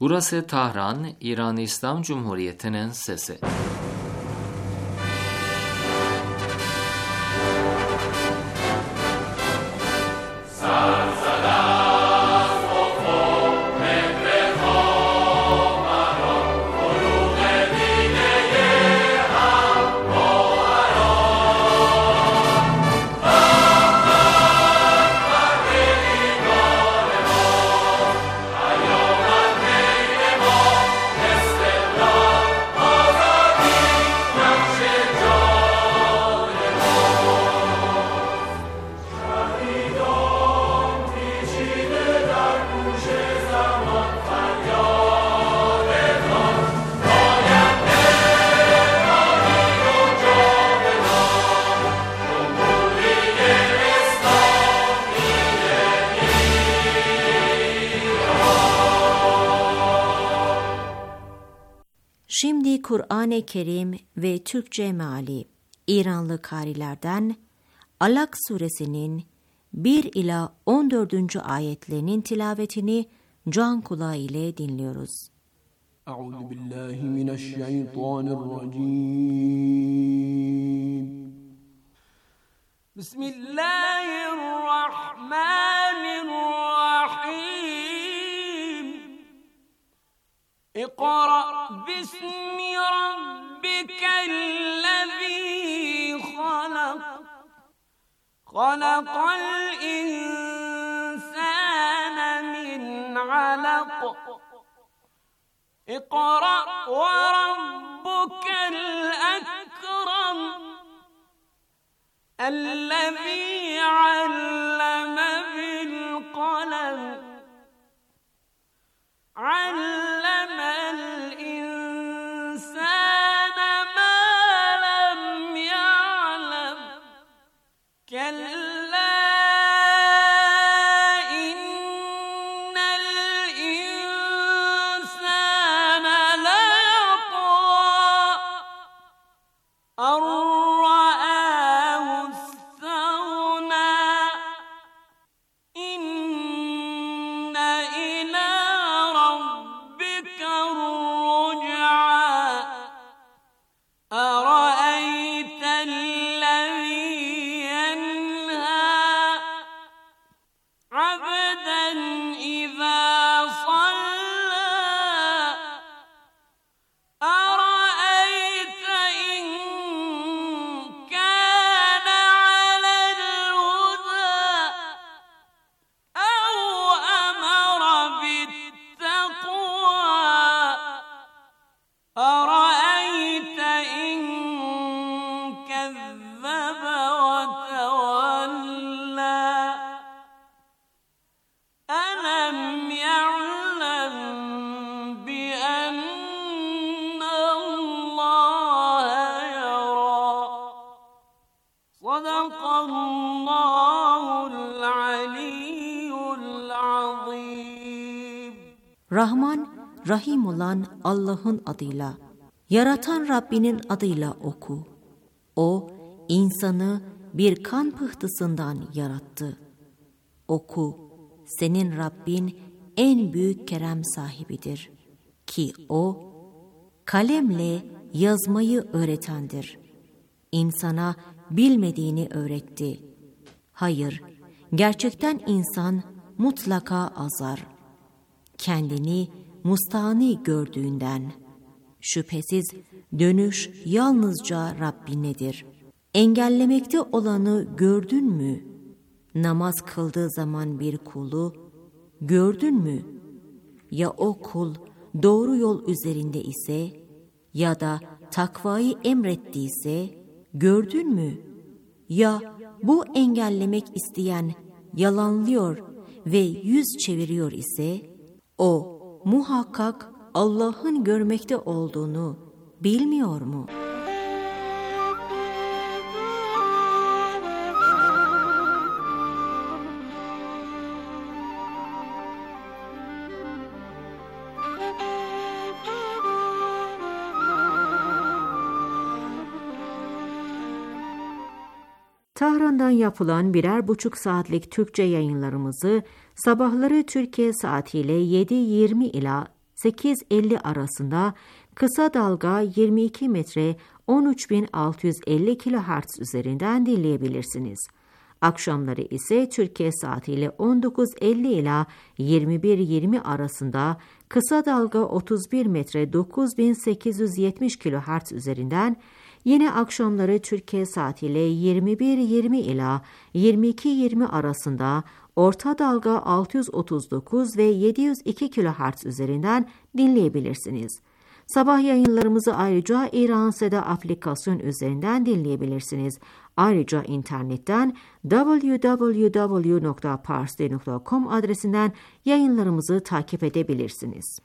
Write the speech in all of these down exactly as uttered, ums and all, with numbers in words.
Burası Tahran, İran İslam Cumhuriyeti'nin sesi. Şimdi Kur'an-ı Kerim ve Türkçe meali İranlı karilerden Alak suresinin bir ila on dördüncü ayetlerinin tilavetini can kulağı ile dinliyoruz. Euzubillahimineşşeytanirracim. Bismillahirrahmanirrahim. İkra bismi rabbikellezî halak. Halakal insâne min alak. İkra ve rabbukel ekrem. Ellezî alleme bil kalem. Allemel insâne mâ lem ya'lem. Kellâ innel insâne leyatgâ. Ar-ra'âhu istaghnâ. İnne ilâ rabbika ar-ruc'a. Ara'eytellezî yenhâ. Abden izâ sallâ. Ara'eyte in kâne alel hudâ. Ev emara bittaqvâ. Ara'eyte in kezzebe ve tevellâ. Elem ya'lem bi ennallâhe yarâ. Sadakallâhu'l aliyyul azîm. Rahman, Rahim olan Allah'ın adıyla, yaratan Rabbinin adıyla oku. O, insanı bir kan pıhtısından yarattı. Oku, senin Rabbin en büyük kerem sahibidir. Ki o, kalemle yazmayı öğretendir. İnsana bilmediğini öğretti. Hayır, gerçekten insan mutlaka azar. Kendini mustağni gördüğünden. Şüphesiz dönüş yalnızca Rabbinedir. Engellemekte olanı gördün mü? Namaz kıldığı zaman bir kulu gördün mü? Ya o kul doğru yol üzerinde ise ya da takvayı emrettiyse gördün mü? Ya bu engellemek isteyen yalanlıyor ve yüz çeviriyor ise o muhakkak Allah'ın görmekte olduğunu bilmiyor mu? Tahran'dan yapılan birer buçuk saatlik Türkçe yayınlarımızı sabahları Türkiye saatiyle yedi yirmi ila sekiz elli arasında, kısa dalga yirmi iki metre on üç bin altı yüz elli kilohertz üzerinden dinleyebilirsiniz. Akşamları ise Türkiye saatiyle on dokuz elli ila yirmi bir yirmi arasında kısa dalga otuz bir metre dokuz bin sekiz yüz yetmiş kilohertz üzerinden, yine akşamları Türkiye saatiyle yirmi bir yirmi ila yirmi iki yirmi arasında orta dalga altı yüz otuz dokuz ve yedi yüz iki kilohertz üzerinden dinleyebilirsiniz. Sabah yayınlarımızı ayrıca İran Seda aplikasyon üzerinden dinleyebilirsiniz. Ayrıca internetten double-u double-u double-u nokta parstoday nokta com adresinden yayınlarımızı takip edebilirsiniz.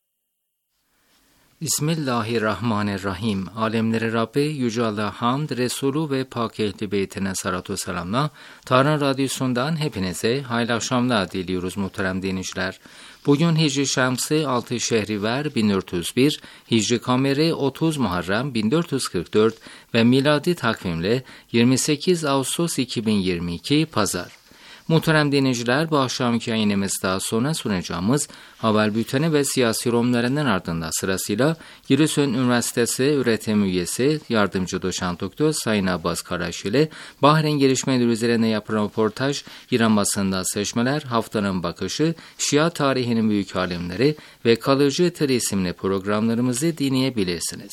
Bismillahirrahmanirrahim. Alemleri Rabbi Yüce Allah hamd, Resulü ve Pak Ehli Beytine salatu selamla Tahran Radyosu'ndan hepinize hayırlı akşamlar diliyoruz muhterem dinleyiciler. Bugün Hicri Şemsi altı Şehriver bin dört yüz bir, Hicri Kameri otuz Muharrem bin dört yüz kırk dört ve miladi takvimle yirmi sekiz Ağustos iki bin yirmi iki Pazar. Muhterem dinleyiciler, bu akşamki yayınımızda sonra sunacağımız haber bülteni ve siyasi yorumlarının ardından sırasıyla Giresun Üniversitesi öğretim üyesi yardımcı doçent doktor Sayın Abbas Karaş ile Bahreyn gelişmeleri üzerine yapılan röportaj, İran basında seçmeler, haftanın bakışı, Şia tarihinin büyük alimleri ve kalıcı tel isimli programlarımızı dinleyebilirsiniz.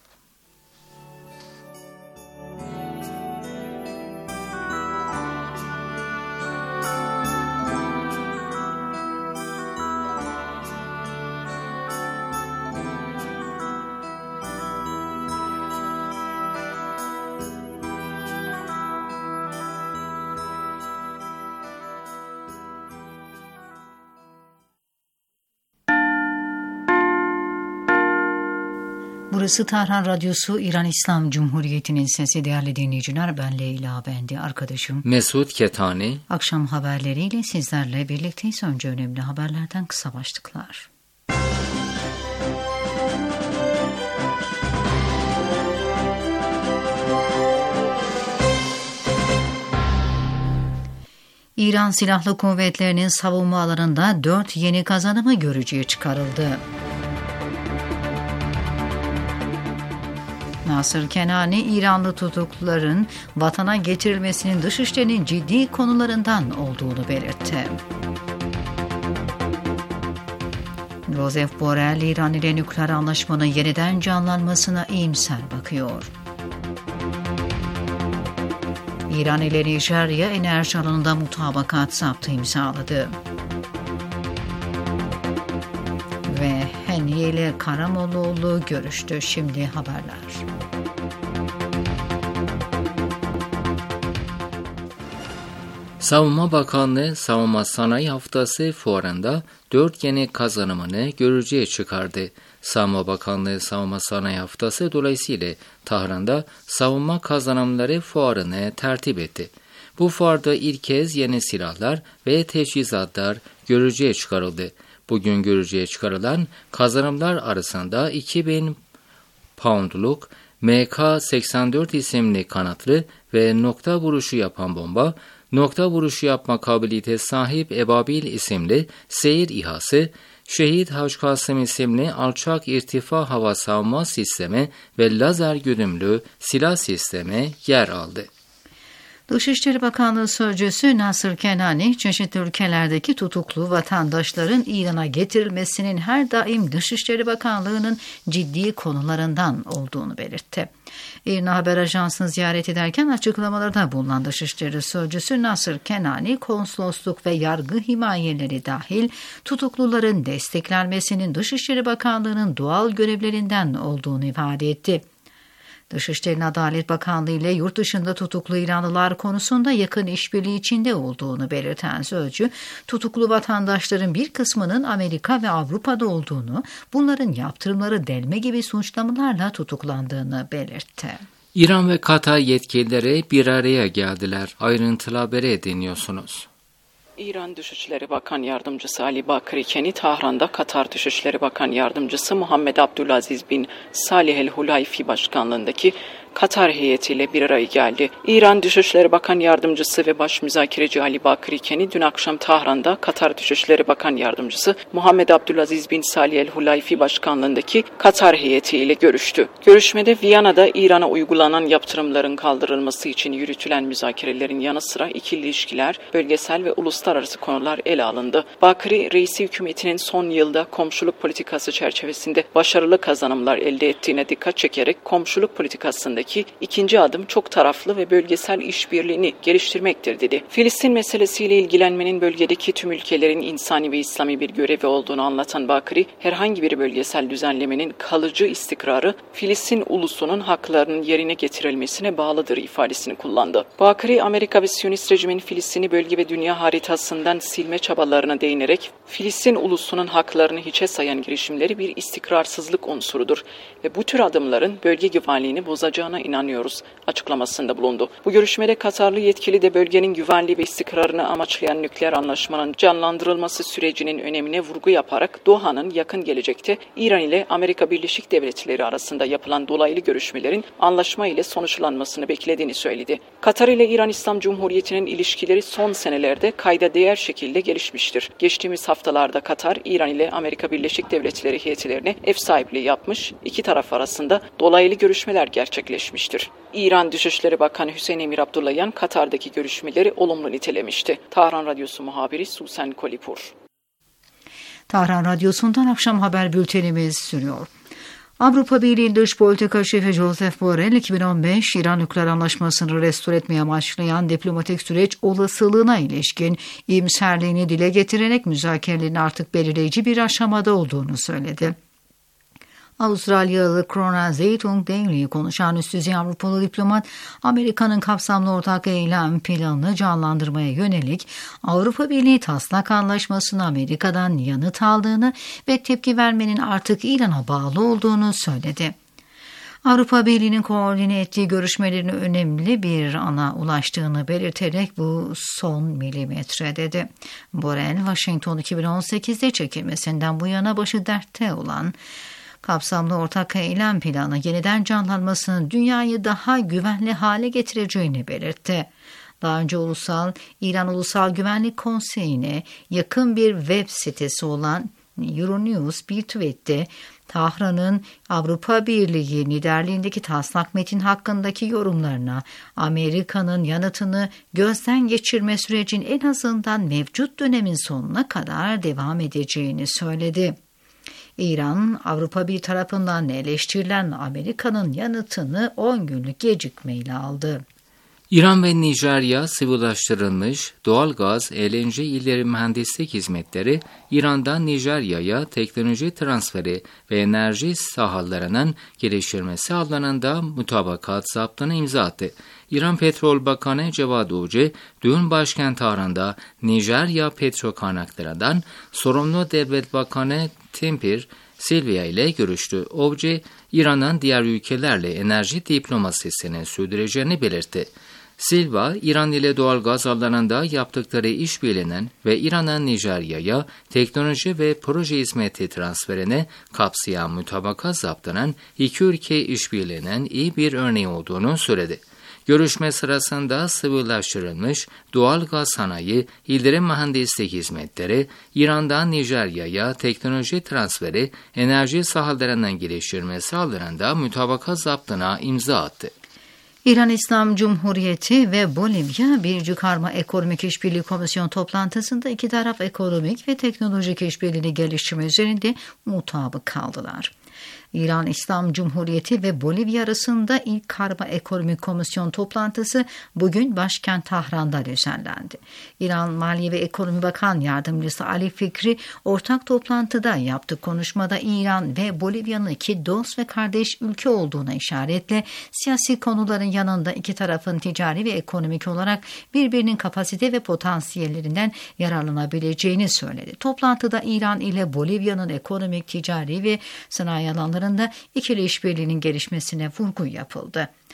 Burası Tahran Radyosu, İran İslam Cumhuriyeti'nin sesi. Değerli dinleyiciler, ben Leyla, ben de arkadaşım Mesut Ketani. Akşam haberleriyle sizlerle birlikteyiz. Önce önemli haberlerden kısa başlıklar. İran Silahlı Kuvvetleri'nin savunma alanında dört yeni kazanımı görücüye çıkarıldı. Nasır Kenani, İranlı tutukluların vatana getirilmesinin dışişlerinin ciddi konularından olduğunu belirtti. Joseph Borrell, İran ile nükleer anlaşmanın yeniden canlanmasına iyimser bakıyor. İran ile Nijerya enerji alanında mutabakat zaptı imzaladı. Ve Heniye ile Karamollaoğlu görüştü. Şimdi haberler. Savunma Bakanlığı Savunma Sanayi Haftası fuarında dört yeni kazanımını görücüye çıkardı. Savunma Bakanlığı Savunma Sanayi Haftası dolayısıyla Tahran'da savunma kazanımları fuarını tertip etti. Bu fuarda ilk kez yeni silahlar ve teçhizatlar görücüye çıkarıldı. Bugün görücüye çıkarılan kazanımlar arasında iki bin poundluk M K seksen dört isimli kanatlı ve nokta vuruşu yapan bomba, nokta vuruşu yapma kabiliyete sahip Ebabil isimli seyir İHA'sı, Şehit Hac Kasım isimli alçak irtifa hava savunma sistemi ve lazer güdümlü silah sistemi yer aldı. Dışişleri Bakanlığı Sözcüsü Nasır Kenani, çeşitli ülkelerdeki tutuklu vatandaşların İran'a getirilmesinin her daim Dışişleri Bakanlığı'nın ciddi konularından olduğunu belirtti. İRNA Haber Ajansı'nı ziyaret ederken açıklamalarda bulunan Dışişleri Sözcüsü Nasır Kenani, konsolosluk ve yargı himayeleri dahil tutukluların desteklenmesinin Dışişleri Bakanlığı'nın doğal görevlerinden olduğunu ifade etti. Dışişleri Adalet Bakanlığı ile yurt dışında tutuklu İranlılar konusunda yakın işbirliği içinde olduğunu belirten sözcü, tutuklu vatandaşların bir kısmının Amerika ve Avrupa'da olduğunu, bunların yaptırımları delme gibi suçlamalarla tutuklandığını belirtti. İran ve Katar yetkilileri bir araya geldiler. Ayrıntılı haberi dinliyorsunuz. İran Dışişleri Bakan Yardımcısı Ali Bakri Keni, Tahran'da Katar Dışişleri Bakan Yardımcısı Muhammed Abdülaziz bin Salih El Hulayfi başkanlığındaki Katar heyetiyle bir araya geldi. İran Dışişleri Bakan Yardımcısı ve Baş Müzakereci Ali Bakır Keni dün akşam Tahran'da Katar Dışişleri Bakan Yardımcısı Muhammed Abdülaziz bin Salih El Hulayfi başkanlığındaki Katar heyetiyle görüştü. Görüşmede Viyana'da İran'a uygulanan yaptırımların kaldırılması için yürütülen müzakerelerin yanı sıra ikili ilişkiler, bölgesel ve uluslararası konular ele alındı. Bakır'ı reisi hükümetinin son yılda komşuluk politikası çerçevesinde başarılı kazanımlar elde ettiğine dikkat çekerek komşuluk politikasındaki ikinci adım çok taraflı ve bölgesel işbirliğini geliştirmektir dedi. Filistin meselesiyle ilgilenmenin bölgedeki tüm ülkelerin insani ve İslami bir görevi olduğunu anlatan Bakır'ı, herhangi bir bölgesel düzenlemenin kalıcı istikrarı Filistin ulusunun haklarının yerine getirilmesine bağlıdır ifadesini kullandı. Bakır'ı, Amerika ve Siyonist rejimin Filistin'i bölge ve dünya haritasından silme çabalarına değinerek Filistin ulusunun haklarını hiçe sayan girişimleri bir istikrarsızlık unsurudur ve bu tür adımların bölge güvenliğini bozacağına inanıyoruz açıklamasında bulundu. Bu görüşmede Katarlı yetkili de bölgenin güvenliği ve istikrarını amaçlayan nükleer anlaşmanın canlandırılması sürecinin önemine vurgu yaparak Doha'nın yakın gelecekte İran ile Amerika Birleşik Devletleri arasında yapılan dolaylı görüşmelerin anlaşma ile sonuçlanmasını beklediğini söyledi. Katar ile İran İslam Cumhuriyeti'nin ilişkileri son senelerde kayda değer şekilde gelişmiştir. Geçtiğimiz haftalarda Katar, İran ile Amerika Birleşik Devletleri heyetlerine ev sahipliği yapmış, iki taraf arasında dolaylı görüşmeler gerçekleşmiştir. İran Dışişleri Bakanı Hüseyin Emir Abdullahian, Katar'daki görüşmeleri olumlu nitelemişti. Tahran Radyosu muhabiri Susan Kolipur. Tahran Radyosu'ndan akşam haber bültenimiz sürüyor. Avrupa Birliği Dış Politika Şefi Josep Borrell, iki bin on beş İran nükleer anlaşmasını restore etmeye amaçlayan diplomatik süreç olasılığına ilişkin iyimserliğini dile getirerek müzakerelerin artık belirleyici bir aşamada olduğunu söyledi. Avustralyalı Krona Zeytung Daly'yi konuşan üst düzey Avrupalı diplomat, Amerika'nın kapsamlı ortak eylem planını canlandırmaya yönelik Avrupa Birliği taslak anlaşmasına Amerika'dan yanıt aldığını ve tepki vermenin artık İran'a bağlı olduğunu söyledi. Avrupa Birliği'nin koordine ettiği görüşmelerin önemli bir ana ulaştığını belirterek bu son milimetre dedi. Borrell, Washington iki bin on sekizde çekilmesinden bu yana başı dertte olan kapsamlı ortak eylem planı yeniden canlanmasının dünyayı daha güvenli hale getireceğini belirtti. Daha önce Ulusal İran Ulusal Güvenlik Konseyi'ne yakın bir web sitesi olan Euronews bir tweette Tahran'ın Avrupa Birliği liderliğindeki taslak metin hakkındaki yorumlarına Amerika'nın yanıtını gözden geçirme sürecin en azından mevcut dönemin sonuna kadar devam edeceğini söyledi. İran, Avrupa Birliği tarafından eleştirilen Amerika'nın yanıtını on günlük gecikmeyle aldı. İran ve Nijerya sıvılaştırılmış doğal gaz, L N G ileri mühendislik hizmetleri İran'dan Nijerya'ya teknoloji transferi ve enerji sahalarının geliştirilmesi alanında mutabakat zaptına imza attı. İran Petrol Bakanı Cevad Uci, dün başkent Tahran'da Nijerya Petrol Kaynakları'ndan sorumlu devlet bakanı Tempir Silvia ile görüştü. Uci, İran'ın diğer ülkelerle enerji diplomasisini sürdüreceğini belirtti. Silva, İran ile doğal gaz alanında yaptıkları işbirliğinin ve İran'ın Nijerya'ya teknoloji ve proje hizmeti transferine kapsayan mutabakat zaptının iki ülke işbirliğinin iyi bir örneği olduğunu söyledi. Görüşme sırasında sıvılaştırılmış doğal gaz sanayi, ildirim mühendislik hizmetleri, İran'dan Nijerya'ya teknoloji transferi, enerji sahalarının geliştirilmesi alanında mutabakat zaptına imza attı. İran İslam Cumhuriyeti ve Bolivya bir Karma Ekonomik İşbirliği Komisyon toplantısında iki taraf ekonomik ve teknolojik işbirliğini geliştirme üzerinde mutabık kaldılar. İran İslam Cumhuriyeti ve Bolivya arasında ilk Karma Ekonomik Komisyon toplantısı bugün başkent Tahran'da düzenlendi. İran Maliye ve Ekonomi Bakan Yardımcısı Ali Fikri ortak toplantıda yaptığı konuşmada İran ve Bolivya'nın iki dost ve kardeş ülke olduğuna işaretle siyasi konuların yanında iki tarafın ticari ve ekonomik olarak birbirinin kapasite ve potansiyellerinden yararlanabileceğini söyledi. Toplantıda İran ile Bolivya'nın ekonomik, ticari ve sanayi alanlarında ikili işbirliğinin gelişmesine vurgu yapıldı.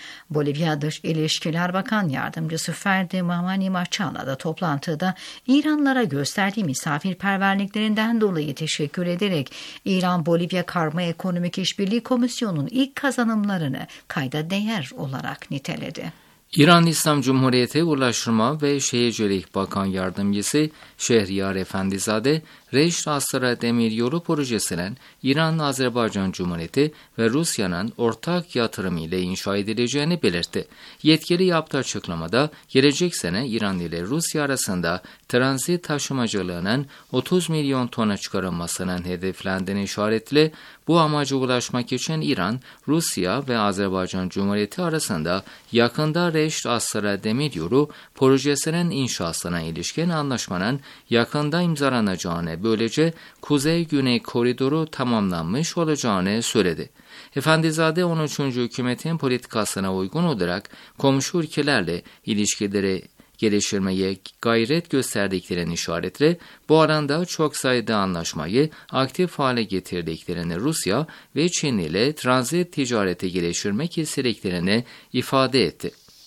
Bolivya Dış İlişkiler Bakan Yardımcısı Ferdi Mamani Machala da toplantıda İranlılara gösterdiği misafirperverliklerinden dolayı teşekkür ederek İran-Bolivya Karma Ekonomik İşbirliği Komisyonu'nun ilk kazanımlarını kayda değer olarak niteledi. İran İslam Cumhuriyeti Ulaştırma ve Şehircilik Bakan Yardımcısı Şehriyar Efendizade, Reşt Asra Demiryolu projesinin İran-Azerbaycan Cumhuriyeti ve Rusya'nın ortak yatırım ile inşa edileceğini belirtti. Yetkili yaptığı açıklamada gelecek sene İran ile Rusya arasında transit taşımacılığının otuz milyon tona çıkarılmasının hedeflendiğini işaretle bu amaca ulaşmak için İran, Rusya ve Azerbaycan Cumhuriyeti arasında yakında Reşt Asra Demiryolu projesinin inşasına ilişkin anlaşmanın yakında imzalanacağını, böylece Kuzey-Güney koridoru tamamlanmış olacağını söyledi. Efendizade on üçüncü hükümetin politikasına uygun olarak komşu ülkelerle ilişkileri geliştirmeye gayret gösterdiklerini işaretle bu alanda çok sayıda anlaşmayı aktif hale getirdiklerini Rusya ve Çin ile transit ticareti geliştirmek istediklerini ifade etti.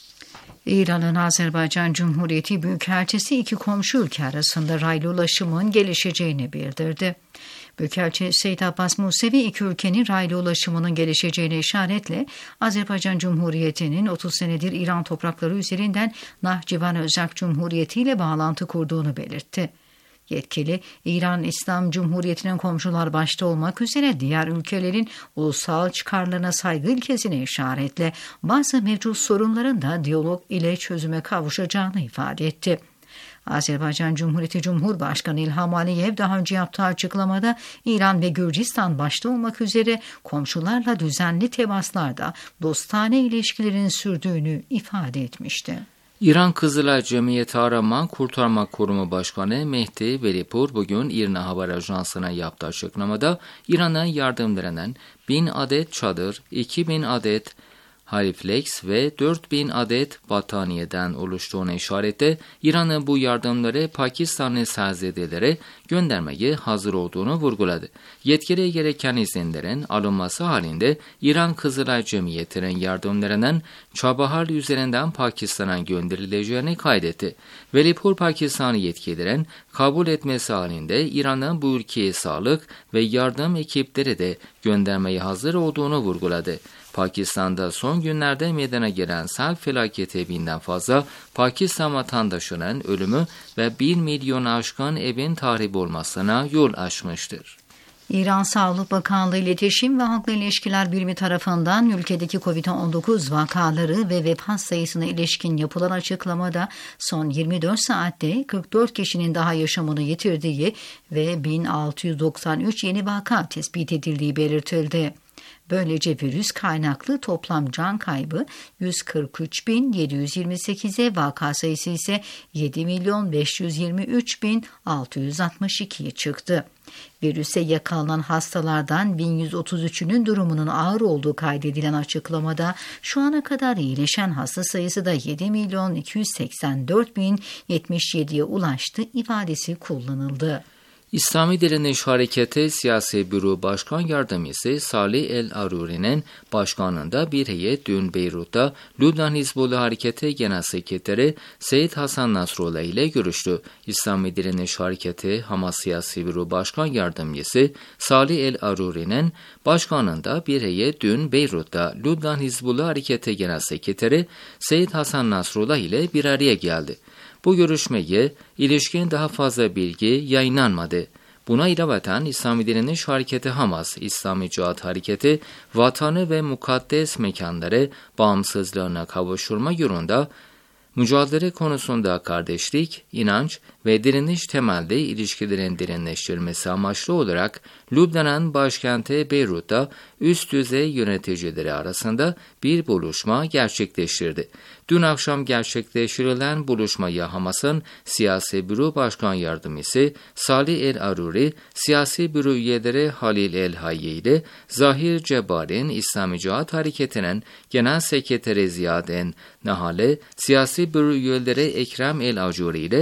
İran'ın Azerbaycan Cumhuriyeti Büyükelçisi iki komşu ülke arasında raylı ulaşımın gelişeceğini bildirdi. Büyükelçi Seyyid Abbas Musevi iki ülkenin raylı ulaşımının gelişeceğine işaretle Azerbaycan Cumhuriyeti'nin otuz senedir İran toprakları üzerinden Nahçıvan Özerk Cumhuriyeti ile bağlantı kurduğunu belirtti. Yetkili, İran İslam Cumhuriyeti'nin komşular başta olmak üzere diğer ülkelerin ulusal çıkarlarına saygı ilkesine işaretle bazı mevcut sorunların da diyalog ile çözüme kavuşacağını ifade etti. Azerbaycan Cumhuriyeti Cumhurbaşkanı İlham Aliyev daha önce yaptığı açıklamada İran ve Gürcistan başta olmak üzere komşularla düzenli temaslarda dostane ilişkilerin sürdüğünü ifade etmişti. İran Kızılay Cemiyeti Arama Kurtarma Kurumu Başkanı Mehdi Velipur bugün İRNA Haber Ajansı'na yaptığı açıklamada İran'a yardım veren bin adet çadır, iki bin adet Haliflex ve dört bin adet battaniyeden oluştuğuna işaretle İran'ın bu yardımları Pakistan'ın serzedelere göndermeye hazır olduğunu vurguladı. Yetkili gereken izinlerin alınması halinde İran Kızılay Cemiyeti'nin yardımlarının Çabahar üzerinden Pakistan'a gönderileceğini kaydetti. Velipur Pakistanlı yetkililerin kabul etmesi halinde İran'ın bu ülkeye sağlık ve yardım ekipleri de göndermeye hazır olduğunu vurguladı. Pakistan'da son günlerde meydana gelen sel felaketi binden fazla Pakistan vatandaşının ölümü ve bir milyon aşkın evin tahrip olmasına yol açmıştır. İran Sağlık Bakanlığı İletişim ve Halkla İlişkiler Birimi tarafından ülkedeki kovid on dokuz vakaları ve vefat sayısına ilişkin yapılan açıklamada son yirmi dört saatte kırk dört kişinin daha yaşamını yitirdiği ve bin altı yüz doksan üç yeni vaka tespit edildiği belirtildi. Böylece virüs kaynaklı toplam can kaybı yüz kırk üç bin yedi yüz yirmi sekize, vaka sayısı ise yedi milyon beş yüz yirmi üç bin altı yüz altmış ikiye çıktı. Virüse yakalanan hastalardan bin yüz otuz üçünün durumunun ağır olduğu kaydedilen açıklamada şu ana kadar iyileşen hasta sayısı da yedi milyon iki yüz seksen dört bin yetmiş yediye ulaştı ifadesi kullanıldı. İslami Direniş Hareketi Siyasi Büro Başkan Yardımcısı Salih El-Aruri'nin başkanlığında bir heyet dün Beyrut'ta Lübnan Hizbullah Hareketi Genel Sekreteri Seyyid Hasan Nasrallah ile görüştü. İslami Direniş Hareketi Hamas Siyasi Büro Başkan Yardımcısı Salih El-Aruri'nin başkanlığında bir heyet dün Beyrut'ta Lübnan Hizbullah Hareketi Genel Sekreteri Seyyid Hasan Nasrallah ile bir araya geldi. Bu görüşmeye ilişkin daha fazla bilgi yayınlanmadı. Buna ilaveten İslami Direniş Hareketi Hamas, İslami Cihat Hareketi, vatanı ve mukaddes mekanları bağımsızlığına kavuşturma yolunda mücadele konusunda kardeşlik, inanç ve direniş temelli ilişkilerin derinleştirilmesi amaçlı olarak Lübnan'ın başkenti Beyrut'ta üst düzey yöneticileri arasında bir buluşma gerçekleştirdi. Dün akşam gerçekleştirilen buluşmaya Hamas'ın Siyasi Büro Başkan Yardımcısı Salih El-Aruri, Siyasi Büro üyeleri Halil El-Hayye ile Zahir Cebbar'in İslami Cihat Hareketi'nin Genel Sekreteri Ziyad En Nahale, Siyasi Büro üyeleri Ekrem El-Acuri ile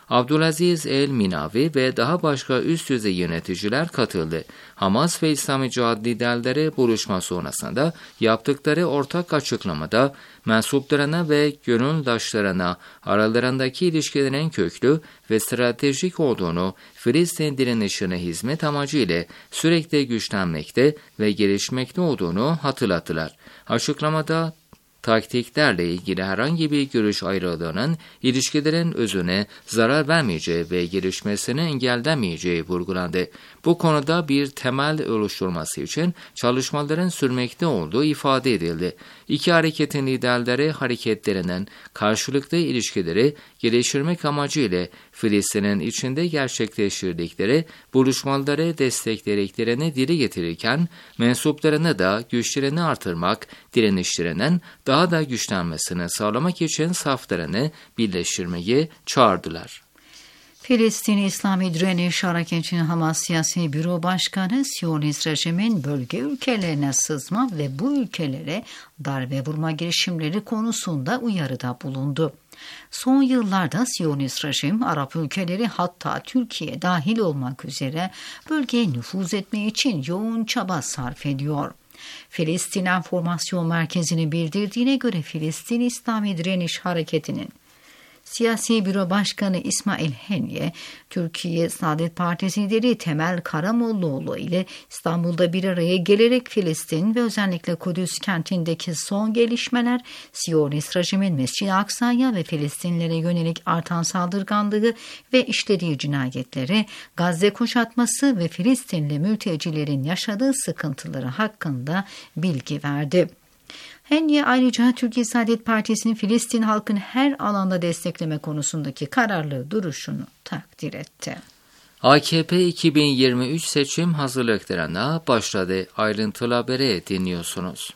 Abdülaziz El Minavi ve daha başka üst düzey yöneticiler katıldı. Hamas ve İslami Cihat liderleri buluşma sonrasında yaptıkları ortak açıklamada mensuplarına ve gönüldaşlarına aralarındaki ilişkilerin köklü ve stratejik olduğunu, Filistin direnişine hizmet amacıyla sürekli güçlenmekte ve gelişmekte olduğunu hatırlattılar. Açıklamada taktiklerle ilgili herhangi bir görüş ayrılığının ilişkilerin özüne zarar vermeyeceği ve gelişmesini engellemeyeceği vurgulandı. Bu konuda bir temel oluşturması için çalışmaların sürmekte olduğu ifade edildi. İki hareketin liderleri hareketlerinin karşılıklı ilişkileri geliştirmek amacıyla Filistin'in içinde gerçekleştirdikleri buluşmaları desteklediklerini dile getirirken mensuplarını da güçlerini artırmak, direnişlerinin daha da güçlenmesini sağlamak için saflarını birleştirmeyi çağırdılar. Filistin İslami Direniş Hareketi'nin Hamas Siyasi Büro Başkanı, Siyonist rejimin bölge ülkelerine sızma ve bu ülkelere darbe vurma girişimleri konusunda uyarıda bulundu. Son yıllarda Siyonist rejim, Arap ülkeleri hatta Türkiye dahil olmak üzere bölgeye nüfuz etme için yoğun çaba sarf ediyor. Filistin Enformasyon Merkezi'nin bildirdiğine göre Filistin İslami Direniş Hareketi'nin Siyasi Büro Başkanı İsmail Haniye, Türkiye Saadet Partisi lideri Temel Karamollaoğlu ile İstanbul'da bir araya gelerek Filistin ve özellikle Kudüs kentindeki son gelişmeler, Siyonist rejimin Mescid-i Aksa'ya ve Filistinlilere yönelik artan saldırganlığı ve işlediği cinayetleri, Gazze kuşatması ve Filistinli mültecilerin yaşadığı sıkıntıları hakkında bilgi verdi. Haniye ayrıca Türkiye Saadet Partisi'nin Filistin halkını her alanda destekleme konusundaki kararlı duruşunu takdir etti. A K P iki bin yirmi üç seçim hazırlıklarına başladı. Ayrıntılı haberi dinliyorsunuz.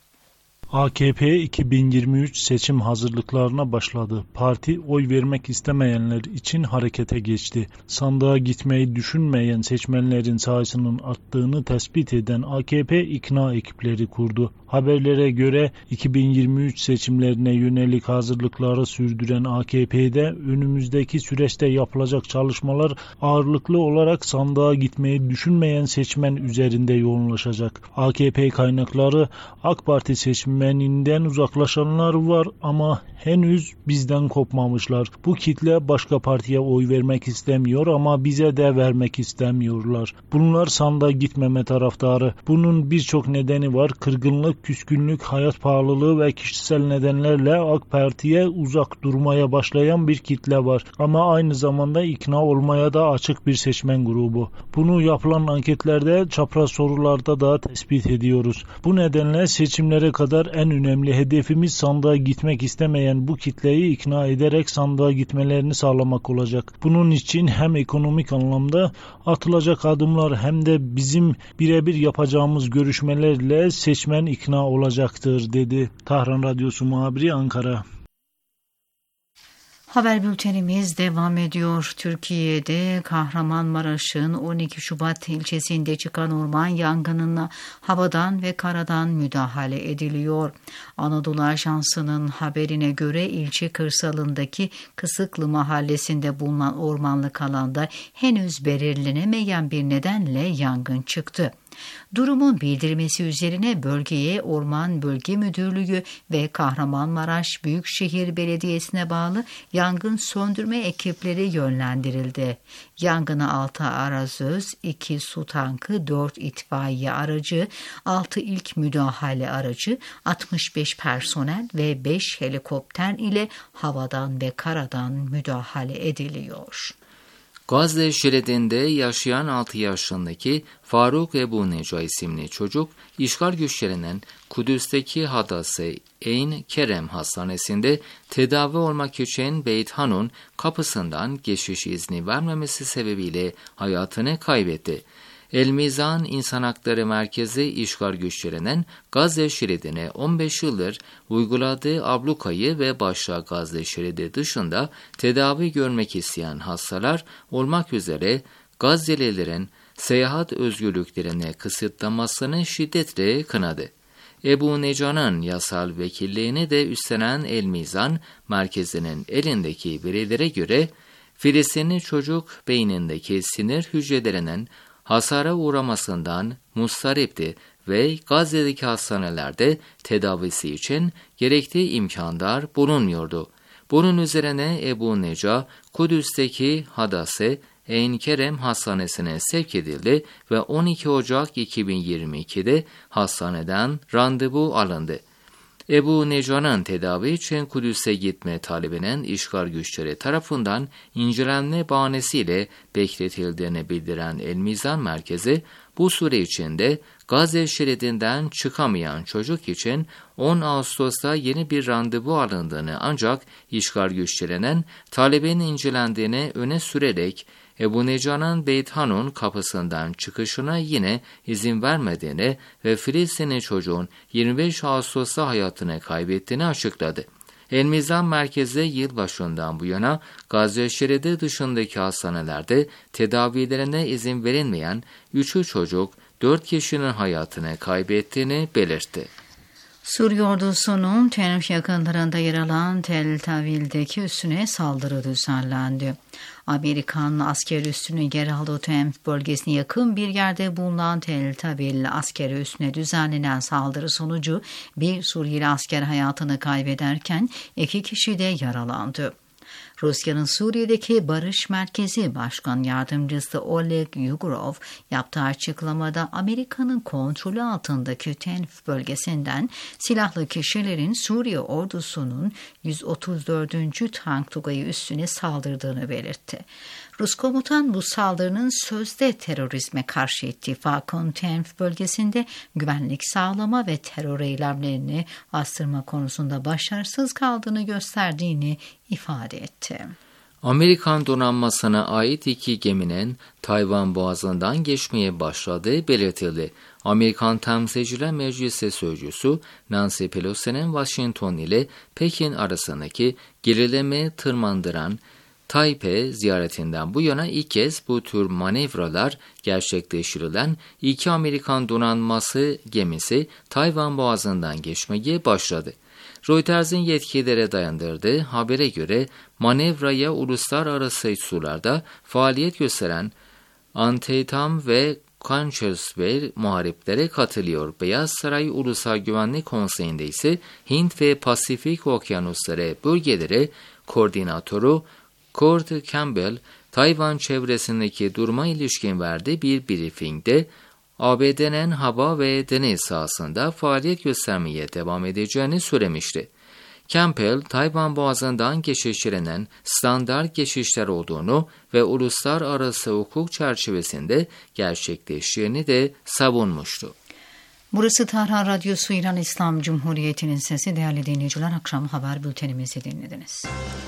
A K P iki bin yirmi üç seçim hazırlıklarına başladı. Parti oy vermek istemeyenler için harekete geçti. Sandığa gitmeyi düşünmeyen seçmenlerin sayısının arttığını tespit eden A K P ikna ekipleri kurdu. Haberlere göre iki bin yirmi üç seçimlerine yönelik hazırlıkları sürdüren A K P'de önümüzdeki süreçte yapılacak çalışmalar ağırlıklı olarak sandığa gitmeyi düşünmeyen seçmen üzerinde yoğunlaşacak. A K P kaynakları AK Parti seçmeninden uzaklaşanlar var ama henüz bizden kopmamışlar. Bu kitle başka partiye oy vermek istemiyor ama bize de vermek istemiyorlar. Bunlar sandığa gitmeme taraftarı. Bunun birçok nedeni var. Kırgınlık, küskünlük, hayat pahalılığı ve kişisel nedenlerle AK Parti'ye uzak durmaya başlayan bir kitle var. Ama aynı zamanda ikna olmaya da açık bir seçmen grubu. Bunu yapılan anketlerde, çapraz sorularda da tespit ediyoruz. Bu nedenle seçimlere kadar en önemli hedefimiz sandığa gitmek istemeyen bu kitleyi ikna ederek sandığa gitmelerini sağlamak olacak. Bunun için hem ekonomik anlamda atılacak adımlar hem de bizim birebir yapacağımız görüşmelerle seçmen ikna olacaktır, dedi. Tahran Radyosu muhabiri, Ankara. Haber bültenimiz devam ediyor. Türkiye'de Kahramanmaraş'ın on iki Şubat ilçesinde çıkan orman yangınına havadan ve karadan müdahale ediliyor. Anadolu Ajansı'nın haberine göre ilçe kırsalındaki Kısıklı mahallesinde bulunan ormanlık alanda henüz belirlenemeyen bir nedenle yangın çıktı. Durumun bildirilmesi üzerine bölgeye Orman Bölge Müdürlüğü ve Kahramanmaraş Büyükşehir Belediyesi'ne bağlı yangın söndürme ekipleri yönlendirildi. Yangına altı arazöz, iki su tankı, dört itfaiye aracı, altı ilk müdahale aracı, altmış beş personel ve beş helikopter ile havadan ve karadan müdahale ediliyor. Gazze şeridinde yaşayan altı yaşındaki Faruk Ebu Neca isimli çocuk, işgal güçlerinin Kudüs'teki Hadası Eyn Kerem Hastanesi'nde tedavi olmak için Beyt Hanun kapısından geçiş izni vermemesi sebebiyle hayatını kaybetti. El Mizan İnsan Hakları Merkezi işgal güçlerinin Gazze şeridine on beş yıldır uyguladığı ablukayı ve başta Gazze şeridi dışında tedavi görmek isteyen hastalar olmak üzere Gazze'lilerin seyahat özgürlüklerine kısıtlamasını şiddetle kınadı. Ebu Neca'nın yasal vekilliğini de üstlenen El Mizan Merkezi'nin elindeki verilere göre Filistinli çocuk beynindeki sinir hücrelerinin hasara uğramasından mustaripti ve Gazze'deki hastanelerde tedavisi için gerektiği imkanlar bulunmuyordu. Bunun üzerine Ebu Neca, Kudüs'teki Hadase Eyn Kerem Hastanesi'ne sevk edildi ve on iki Ocak iki bin yirmi iki'de hastaneden randevu alındı. Ebu Neca'nın tedavi için Kudüs'e gitme talebinin işgal güçleri tarafından incelenme bahanesiyle bekletildiğini bildiren El Mizan Merkezi, bu süre içinde Gazze şeridinden çıkamayan çocuk için on Ağustos'ta yeni bir randevu alındığını ancak işgal güçlerinin talebin incelendiğini öne sürerek Ebu Neca'nın Beyt Hanun kapısından çıkışına yine izin vermediğini ve Filistinli çocuğun yirmi beş Ağustos'ta hayatını kaybettiğini açıkladı. El Mizan Merkezi yılbaşından bu yana Gazze şeridi dışındaki hastanelerde tedavilerine izin verilmeyen üçü çocuk dört kişinin hayatını kaybettiğini belirtti. Suriye ordusunun Tel Aviv yakınlarında yer alan Tel Aviv'deki üssüne saldırı düzenlendi. Amerikan askeri üssünün yer aldığı Tel Aviv bölgesine yakın bir yerde bulunan Tel Aviv askeri üssüne düzenlenen saldırı sonucu bir Suriyeli asker hayatını kaybederken iki kişi de yaralandı. Rusya'nın Suriye'deki Barış Merkezi Başkan Yardımcısı Oleg Yugurov yaptığı açıklamada Amerika'nın kontrolü altındaki Tel Aviv bölgesinden silahlı kişilerin Suriye ordusunun yüz otuz dördüncü Tank Tugayı üssüne saldırdığını belirtti. Rus komutan bu saldırının sözde terörizme karşı ittifakın Tel Aviv bölgesinde güvenlik sağlama ve terör eylemlerini bastırma konusunda başarısız kaldığını gösterdiğini ifade etti. Amerikan donanmasına ait iki geminin Tayvan Boğazı'ndan geçmeye başladığı belirtildi. Amerikan Temsilciler Meclisi Sözcüsü Nancy Pelosi'nin Washington ile Pekin arasındaki gerilimi tırmandıran Taipei ziyaretinden bu yana ilk kez bu tür manevralar gerçekleştirilen iki Amerikan donanması gemisi Tayvan Boğazı'ndan geçmeye başladı. Reuters'in yetkililere dayandırdığı habere göre manevraya uluslararası sularda faaliyet gösteren Antietam ve Canchersville muharipleri katılıyor. Beyaz Saray Ulusal Güvenlik Konseyi'nde ise Hint ve Pasifik Okyanusları bölgeleri koordinatörü Kurt Campbell, Tayvan çevresindeki duruma ilişkin verdiği bir briefingde A B D'nin hava ve deniz sahasında faaliyet göstermeye devam edeceğini söylemişti. Campbell, Tayvan Boğazı'ndan geçişlerinin standart geçişler olduğunu ve uluslararası hukuk çerçevesinde gerçekleştiğini de savunmuştu. Burası Tahran Radyosu İran İslam Cumhuriyeti'nin sesi. Değerli dinleyiciler, akşam haber bültenimizi dinlediniz.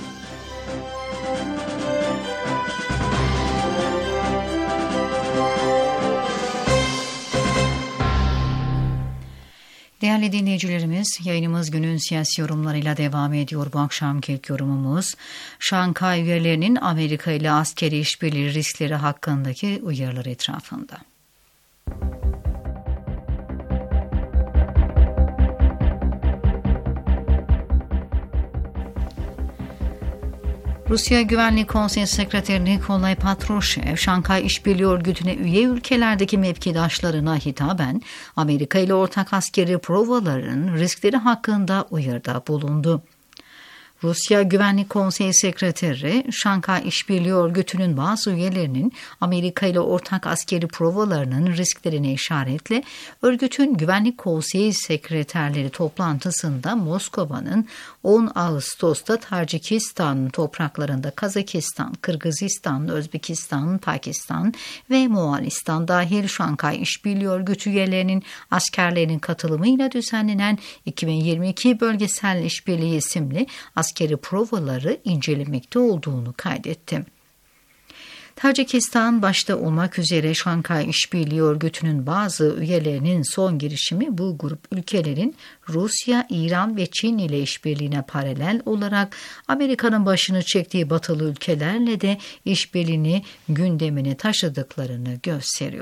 Değerli dinleyicilerimiz, yayınımız günün siyasi yorumlarıyla devam ediyor. Bu akşamki ilk yorumumuz, Şanghay üyelerinin Amerika ile askeri işbirliği riskleri hakkındaki uyarıları etrafında. Rusya Güvenlik Konseyi Sekreteri Nikolay Patrushev, Şanghay İşbirliği Örgütü'ne üye ülkelerdeki mevkidaşlarına hitaben Amerika ile ortak askeri provaların riskleri hakkında uyarıda bulundu. Rusya Güvenlik Konseyi Sekreteri, Şanghay İşbirliği Örgütü'nün bazı üyelerinin Amerika ile ortak askeri provalarının risklerine işaretle örgütün Güvenlik Konseyi Sekreterleri toplantısında Moskova'nın on Ağustos'ta Tacikistan topraklarında Kazakistan, Kırgızistan, Özbekistan, Pakistan ve Moğolistan dahil Şanghay İşbirliği Örgütü üyelerinin askerlerinin katılımıyla düzenlenen iki bin yirmi iki Bölgesel İşbirliği isimli askeri provaları incelemekte olduğunu kaydetti. Tacikistan başta olmak üzere Şanghay İşbirliği Örgütü'nün bazı üyelerinin son girişimi bu grup ülkelerin Rusya, İran ve Çin ile işbirliğine paralel olarak Amerika'nın başını çektiği batılı ülkelerle de işbirliğini gündemine taşıdıklarını gösteriyor.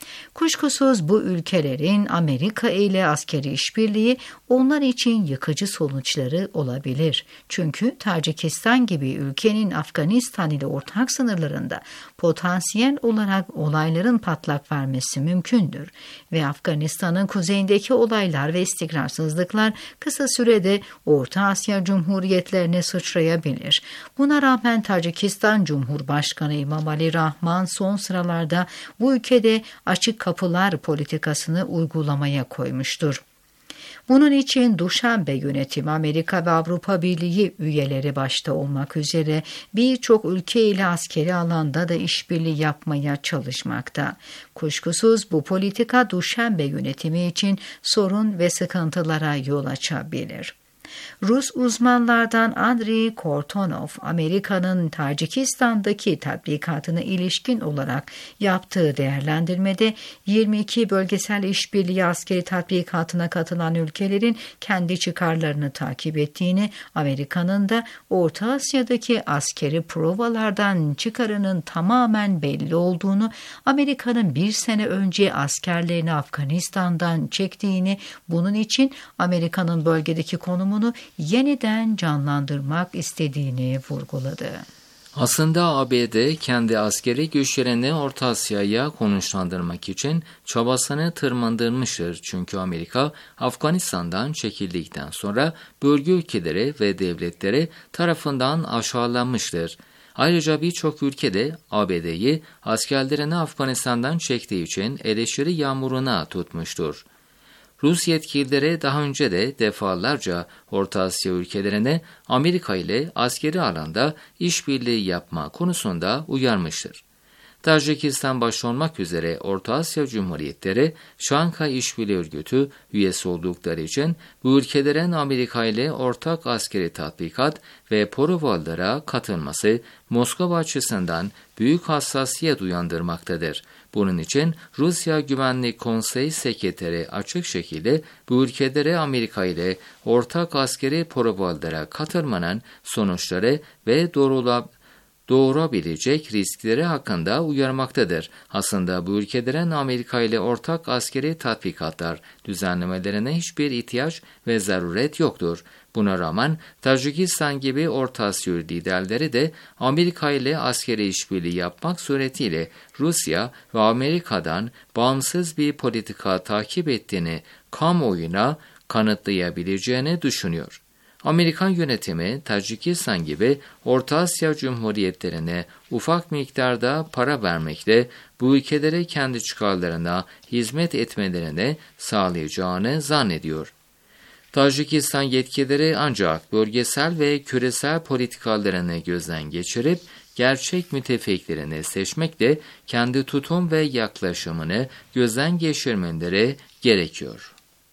Kuşkusuz bu ülkelerin Amerika ile askeri işbirliği onlar için yıkıcı sonuçları olabilir. Çünkü Tacikistan gibi ülkenin Afganistan ile ortak sınırlarında potansiyel olarak olayların patlak vermesi mümkündür ve Afganistan'ın kuzeyindeki olaylar ve istikrarsızlıklar kısa sürede Orta Asya Cumhuriyetlerine sıçrayabilir. Buna rağmen Tacikistan Cumhurbaşkanı İmamali Rahman son sıralarda bu ülkede açık kapılar politikasını uygulamaya koymuştur. Bunun için Duşanbe yönetimi Amerika ve Avrupa Birliği üyeleri başta olmak üzere birçok ülke ile askeri alanda da işbirliği yapmaya çalışmakta. Kuşkusuz bu politika Duşanbe yönetimi için sorun ve sıkıntılara yol açabilir. Rus uzmanlardan Andrei Kortonov, Amerika'nın Tacikistan'daki tatbikatına ilişkin olarak yaptığı değerlendirmede yirmi iki bölgesel işbirliği askeri tatbikatına katılan ülkelerin kendi çıkarlarını takip ettiğini, Amerika'nın da Orta Asya'daki askeri provalardan çıkarının tamamen belli olduğunu, Amerika'nın bir sene önce askerlerini Afganistan'dan çektiğini, bunun için Amerika'nın bölgedeki konumunu yeniden canlandırmak istediğini vurguladı. Aslında A B D kendi askeri güçlerini Orta Asya'ya konuşlandırmak için çabasını tırmandırmıştır. Çünkü Amerika Afganistan'dan çekildikten sonra bölge ülkeleri ve devletleri tarafından aşağılanmıştır. Ayrıca birçok ülkede A B D'yi askerlerini Afganistan'dan çektiği için eleştiri yağmuruna tutmuştur. Rus yetkilileri daha önce de defalarca Orta Asya ülkelerine Amerika ile askeri alanda işbirliği yapma konusunda uyarmıştır. Tacikistan başta olmak üzere Orta Asya Cumhuriyetleri, Şanghay İşbirliği Örgütü üyesi oldukları için bu ülkelerin Amerika ile ortak askeri tatbikat ve provalara katılması Moskova açısından büyük hassasiyet uyandırmaktadır. Bunun için Rusya Güvenlik Konseyi Sekreteri açık şekilde bu ülkelere Amerika ile ortak askeri provalara katılmanın sonuçları ve doğrula doğurabilecek riskleri hakkında uyarmaktadır. Aslında bu ülkelerin Amerika ile ortak askeri tatbikatlar düzenlemelerine hiçbir ihtiyaç ve zaruret yoktur. Buna rağmen Tacikistan gibi Orta Asya liderleri de Amerika ile askeri işbirliği yapmak suretiyle Rusya ve Amerika'dan bağımsız bir politika takip ettiğini kamuoyuna kanıtlayabileceğini düşünüyor. Amerikan yönetimi Tacikistan gibi Orta Asya Cumhuriyetlerine ufak miktarda para vermekle bu ülkelere kendi çıkarlarına hizmet etmelerini sağlayacağını zannediyor. Tacikistan yetkilileri ancak bölgesel ve küresel politikalarını gözden geçirip gerçek müttefiklerini seçmekle kendi tutum ve yaklaşımını gözden geçirmeleri gerekiyor.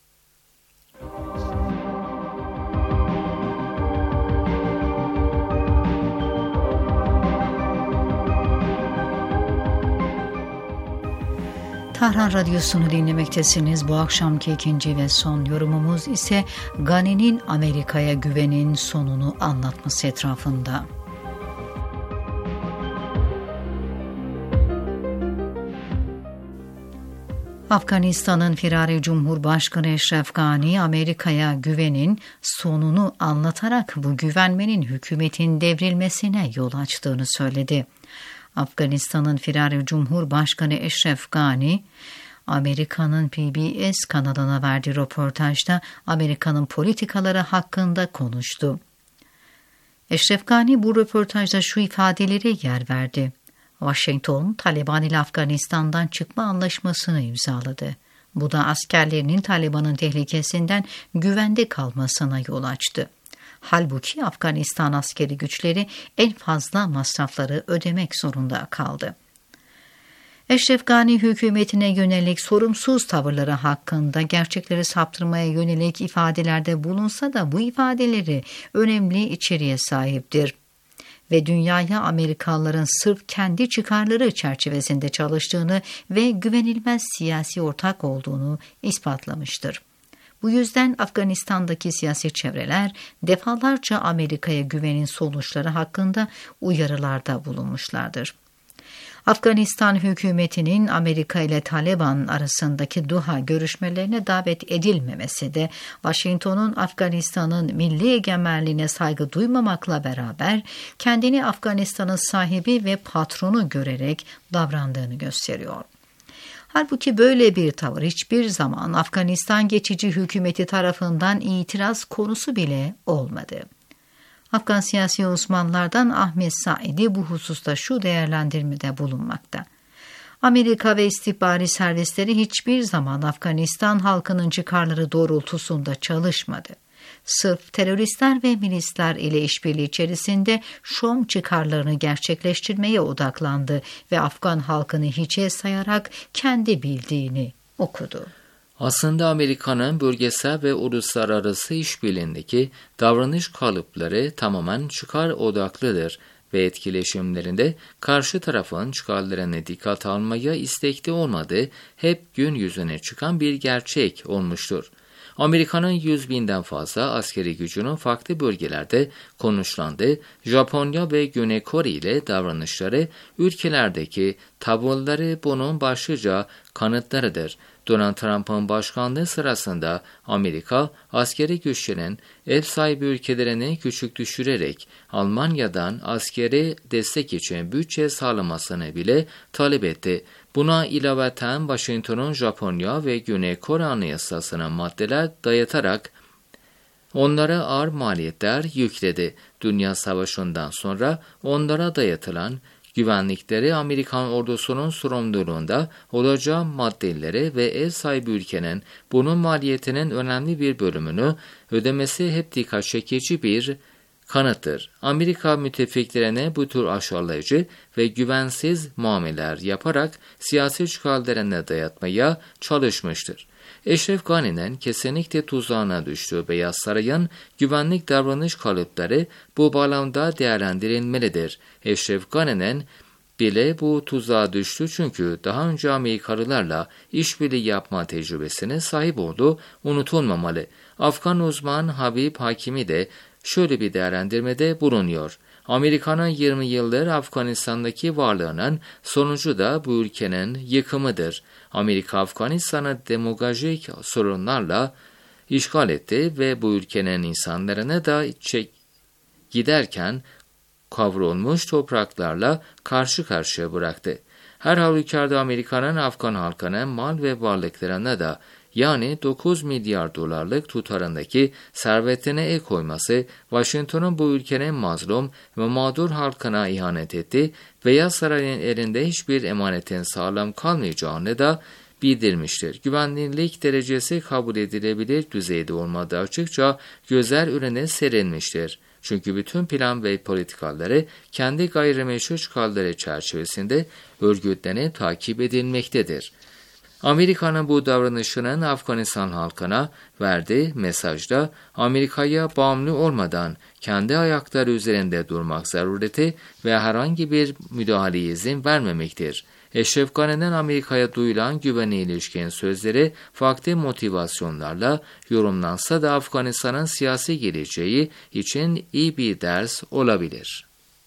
Tahran Radyosu'nu dinlemektesiniz. Bu akşamki ikinci ve son yorumumuz ise Gani'nin Amerika'ya güvenin sonunu anlatması etrafında. Afganistan'ın firari Cumhurbaşkanı Eşref Gani, Amerika'ya güvenin sonunu anlatarak bu güvenmenin hükümetin devrilmesine yol açtığını söyledi. Afganistan'ın firari Cumhurbaşkanı Eşref Gani, Amerika'nın P B S kanalına verdiği röportajda Amerika'nın politikaları hakkında konuştu. Eşref Gani bu röportajda şu ifadelere yer verdi. Washington, Taliban ile Afganistan'dan çıkma anlaşmasını imzaladı. Bu da askerlerinin Taliban'ın tehlikesinden güvende kalmasına yol açtı. Halbuki Afganistan askeri güçleri en fazla masrafları ödemek zorunda kaldı. Eşref Gani hükümetine yönelik sorumsuz tavırları hakkında gerçekleri saptırmaya yönelik ifadelerde bulunsa da bu ifadeleri önemli içeriğe sahiptir. Ve dünyaya Amerikalıların sırf kendi çıkarları çerçevesinde çalıştığını ve güvenilmez siyasi ortak olduğunu ispatlamıştır. Bu yüzden Afganistan'daki siyasi çevreler defalarca Amerika'ya güvenin sonuçları hakkında uyarılarda bulunmuşlardır. Afganistan hükümetinin Amerika ile Taliban arasındaki Doha görüşmelerine davet edilmemesi de Washington'un Afganistan'ın milli egemenliğine saygı duymamakla beraber kendini Afganistan'ın sahibi ve patronu görerek davrandığını gösteriyor. Halbuki böyle bir tavır hiçbir zaman Afganistan geçici hükümeti tarafından itiraz konusu bile olmadı. Afgan siyasi uzmanlardan Ahmet Saidi bu hususta şu değerlendirmede bulunmakta. Amerika ve istihbari servisleri hiçbir zaman Afganistan halkının çıkarları doğrultusunda çalışmadı. Sırf teröristler ve milisler ile işbirliği içerisinde şom çıkarlarını gerçekleştirmeye odaklandı ve Afgan halkını hiçe sayarak kendi bildiğini okudu. Aslında Amerika'nın bölgesel ve uluslararası işbirliğindeki davranış kalıpları tamamen çıkar odaklıdır ve etkileşimlerinde karşı tarafın çıkarlarına dikkat almaya istekli olmadığı hep gün yüzüne çıkan bir gerçek olmuştur. Amerika'nın yüz binden fazla askeri gücünün farklı bölgelerde konuşlandığı Japonya ve Güney Kore ile davranışları ülkelerdeki tavırları bunun başlıca kanıtlarıdır. Donald Trump'ın başkanlığı sırasında Amerika askeri güçlerin ev sahibi ülkelerini küçük düşürerek Almanya'dan askeri destek için bütçe sağlamasını bile talep etti. Buna ilaveten Washington'un Japonya ve Güney Kore Anayasası'na maddeler dayatarak onlara ağır maliyetler yükledi. Dünya Savaşı'ndan sonra onlara dayatılan güvenlikleri Amerikan ordusunun sorumluluğunda olacağı maddeleri ve ev sahibi ülkenin bunun maliyetinin önemli bir bölümünü ödemesi hep dikkat çekici bir kanıttır. Amerika müttefiklerine bu tür aşağılayıcı ve güvensiz muameleler yaparak siyasi çıkarlarına dayatmaya çalışmıştır. Eşref Gani'nin kesinlikle tuzağına düştüğü Beyaz Saray'ın güvenlik davranış kalıpları bu bağlamda değerlendirilmelidir. Eşref Gani'nin bile bu tuzağa düştü çünkü daha önce Amerikalılarla işbirliği yapma tecrübesine sahip olduğu unutulmamalı. Afgan uzman Habib Hakimi de şöyle bir değerlendirmede bulunuyor. Amerika'nın yirmi yıldır Afganistan'daki varlığının sonucu da bu ülkenin yıkımıdır. Amerika Afganistan'ı demografik sorunlarla işgal etti ve bu ülkenin insanlarını da çek giderken kavrulmuş topraklarla karşı karşıya bıraktı. Her halükarda Amerika'nın Afgan halkının mal ve varlıklarına da yani dokuz milyar dolarlık tutarındaki servetine el koyması, Washington'un bu ülkenin mazlum ve mağdur halkına ihanet etti, Beyaz Saray'ın elinde hiçbir emanetin sağlam kalmayacağını da bildirmiştir. Güvenlik derecesi kabul edilebilir düzeyde olmadığı açıkça gözler önüne serilmiştir. Çünkü bütün plan ve politikaları kendi gayrimeşru çıkarları çerçevesinde örgütlenip takip edilmektedir. Amerika'nın bu davranışının Afganistan halkına verdiği mesajda Amerika'ya bağımlı olmadan kendi ayakları üzerinde durmak zarureti ve herhangi bir müdahaleye izin vermemektir. Eşref Gani'nin Amerika'ya duyulan güvene ilişkin sözleri farklı motivasyonlarla yorumlansa da Afganistan'ın siyasi geleceği için iyi bir ders olabilir.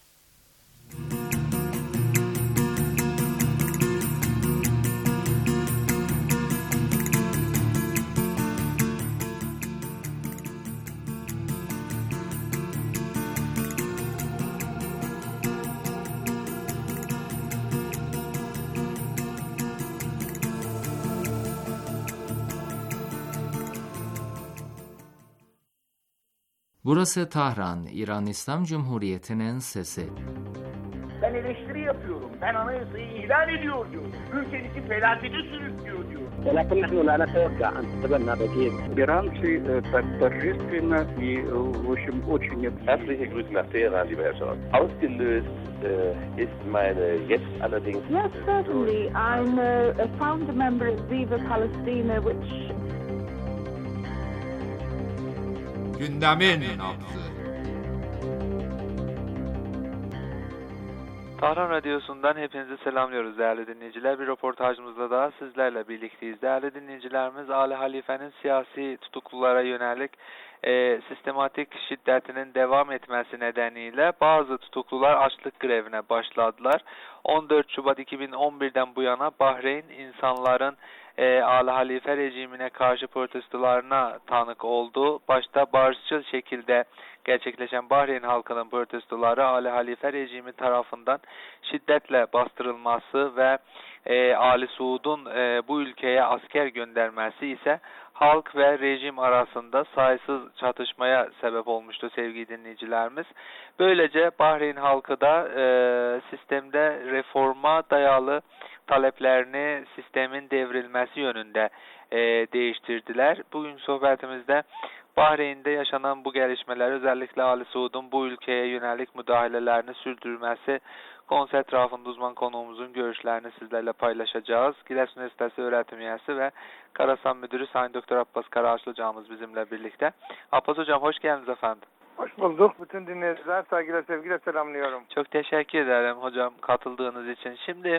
Burası Tahran, İran İslam Cumhuriyeti'nin sesi. Ben eleştiri yapıyorum. Ben anayasayı ilan ediyor diyor. Ülkenizi felakete sürüklüyor diyor. ولكن نحن لا نتوقع أن تتبنى بديل. Иранцы так торжественно и, в общем, очень... Herzliche Grüße nach Teheran, lieber Herr Scholz. Ausgelöst äh, ist meine jetzt allerdings... Yes, certainly. I'm a, a founder member of Viva Palestina, which... Gündemin nabzı. Tahran Radyosu'ndan hepinizi selamlıyoruz değerli dinleyiciler. Bir röportajımızda daha sizlerle birlikteyiz. Değerli dinleyicilerimiz Ali Halife'nin siyasi tutuklulara yönelik e, sistematik şiddetinin devam etmesi nedeniyle bazı tutuklular açlık grevine başladılar. on dört Şubat iki bin on birden bu yana Bahreyn insanların e, Ali Halife rejimine karşı protestolarına tanık oldu. Başta barışçıl şekilde gerçekleşen Bahreyn halkının protestoları Ali Halife rejimi tarafından şiddetle bastırılması ve e, Ali Suud'un e, bu ülkeye asker göndermesi ise halk ve rejim arasında sayısız çatışmaya sebep olmuştu sevgili dinleyicilerimiz. Böylece Bahreyn halkı da e, sistemde reforma dayalı taleplerini sistemin devrilmesi yönünde e, değiştirdiler. Bugün sohbetimizde Bahreyn'de yaşanan bu gelişmeler, özellikle Ali Suud'un bu ülkeye yönelik müdahalelerini sürdürmesi konusu etrafında uzman konuğumuzun görüşlerini sizlerle paylaşacağız. Giresun Üniversitesi öğretim üyesi ve Karasan Müdürü Sayın Doktor Abbas Karaağaçlı hocamız bizimle birlikte. Abbas hocam hoş geldiniz efendim. Hoş bulduk. Bütün dinleyiciler saygıyla sevgiyle selamlıyorum. Çok teşekkür ederim hocam katıldığınız için. Şimdi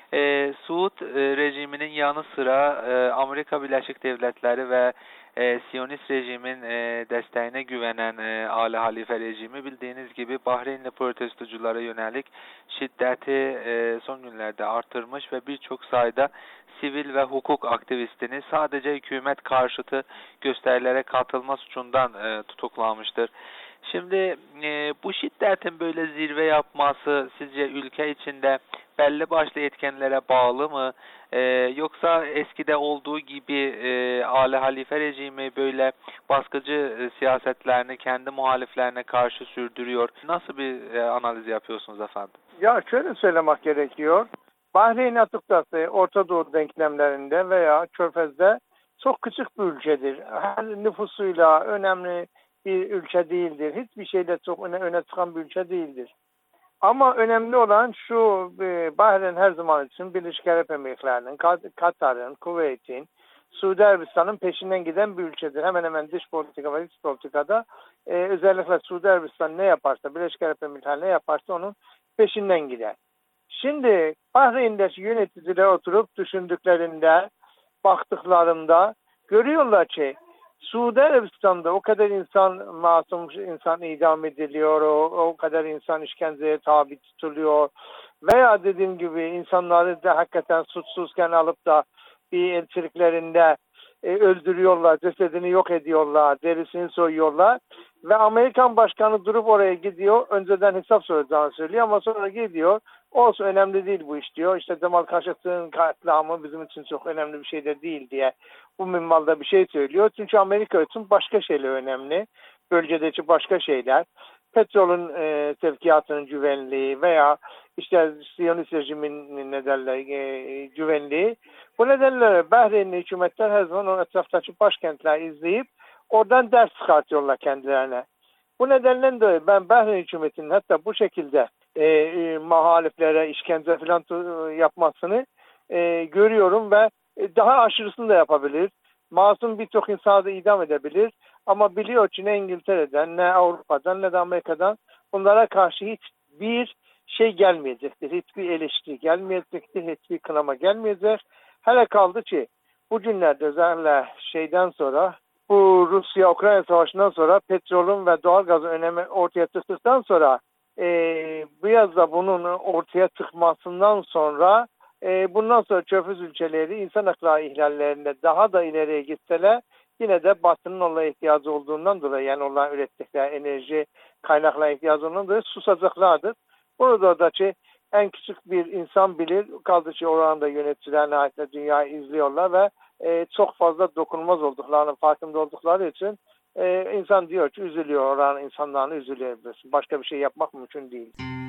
e, Suud e, rejiminin yanı sıra e, Amerika Birleşik Devletleri ve e, Siyonist rejimin e, desteğine güvenen e, Ali Halife rejimi bildiğiniz gibi Bahreynli protestoculara yönelik şiddeti e, son günlerde artırmış ve birçok sayıda sivil ve hukuk aktivistini sadece hükümet karşıtı gösterilere katılma suçundan e, tutuklamıştır. Şimdi e, bu şiddetin böyle zirve yapması sizce ülke içinde belli başlı etkenlere bağlı mı? E, yoksa eskide olduğu gibi e, Ali Halife rejimi böyle baskıcı e, siyasetlerini kendi muhaliflerine karşı sürdürüyor? Nasıl bir e, analiz yapıyorsunuz efendim? Ya şöyle söylemek gerekiyor. Bahreyn açıkçası Orta Doğu denklemlerinde veya Körfez'de çok küçük bir ülkedir. Her nüfusuyla önemli bir ülke değildir. Hiçbir şeyde çok öne, öne çıkan bir ülke değildir. Ama önemli olan şu, e, Bahreyn her zaman için Birleşik Arap Emirlikleri'nin, Katar'ın, Kuveyt'in, Suudi Arabistan'ın peşinden giden bir ülkedir. Hemen hemen dış politika ve iç politikada e, özellikle Suudi Arabistan ne yaparsa, Birleşik Arap Emirlikleri ne yaparsa onun peşinden gider. Şimdi Bahreyn'deki yöneticiler oturup düşündüklerinde, baktıklarında görüyorlar ki Suudi Arabistan'da o kadar insan, masum insan idam ediliyor, o, o kadar insan işkenceye tabi tutuluyor veya dediğim gibi insanları da hakikaten suçsuzken alıp da bir elçiliklerinde e, öldürüyorlar, cesedini yok ediyorlar, derisini soyuyorlar ve Amerikan başkanı durup oraya gidiyor, önceden hesap soracağını söylüyor ama sonra gidiyor, olsun önemli değil bu iş diyor, işte Cemal Kaşıkçı'nın katliamı bizim için çok önemli bir şey de değil diye bu minvalda bir şey söylüyor. Çünkü Amerika için başka şeyler önemli, bölgedeki başka şeyler, petrolün e, sevkiyatının güvenliği veya işte Siyonist rejimin ne derler e, güvenliği. Bu nedenle Bahreynli hükümetler her zaman o etraftaki başkentler izleyip oradan ders çıkartıyorlar kendilerine. Bu nedenle de ben Bahreyn hükümetinin hatta bu şekilde e, e, muhaliflere işkence falan yapmasını e, görüyorum ve daha aşırısını da yapabilir. Masum birçok insanı da idam edebilir. Ama biliyor ki ne İngiltere'den, ne Avrupa'dan, ne de Amerika'dan bunlara karşı hiçbir şey gelmeyecektir. Hiçbir eleştiri gelmeyecektir. Hiçbir kınama gelmeyecek. Hele kaldı ki bugünlerde özellikle şeyden sonra, bu Rusya-Ukrayna savaşından sonra petrolün ve doğalgazın önemi ortaya çıktıktan sonra e, biraz da bunun ortaya çıkmasından sonra e, bundan sonra Körfez ülkeleri insan hakları ihlallerinde daha da ileriye gitseler yine de Batı'nın onlara ihtiyacı olduğundan dolayı, yani onların ürettikleri enerji kaynaklarına ihtiyacı olduğundan dolayı susacaklardır. Burada da ki en küçük bir insan bilir, kaldı ki oranda yöneticiler nihayetinde dünyayı izliyorlar ve e, çok fazla dokunulmaz olduklarının farkında oldukları için e, insan diyor ki üzülüyor, oranın insanlarını üzülüyor. Başka bir şey yapmak mümkün değil.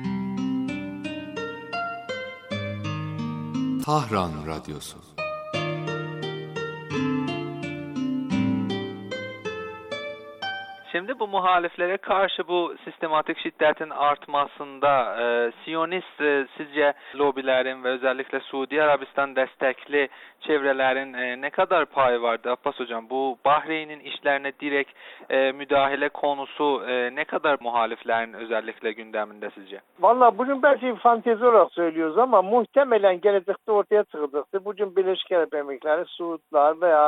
Tahran Radyosu. Şimdi bu muhaliflere karşı bu sistematik şiddetin artmasında e, Siyonist e, sizce lobilerin ve özellikle Suudi Arabistan destekli çevrelerin e, ne kadar payı vardı Abbas Hocam? Bu Bahreyn'in işlerine direkt e, müdahale konusu e, ne kadar muhaliflerin özellikle gündeminde sizce? Vallahi bugün belki fantezi olarak söylüyoruz ama muhtemelen gelecekte ortaya çıkacaktır. Bugün Birleşik Arap Emirlikleri, Suudlar veya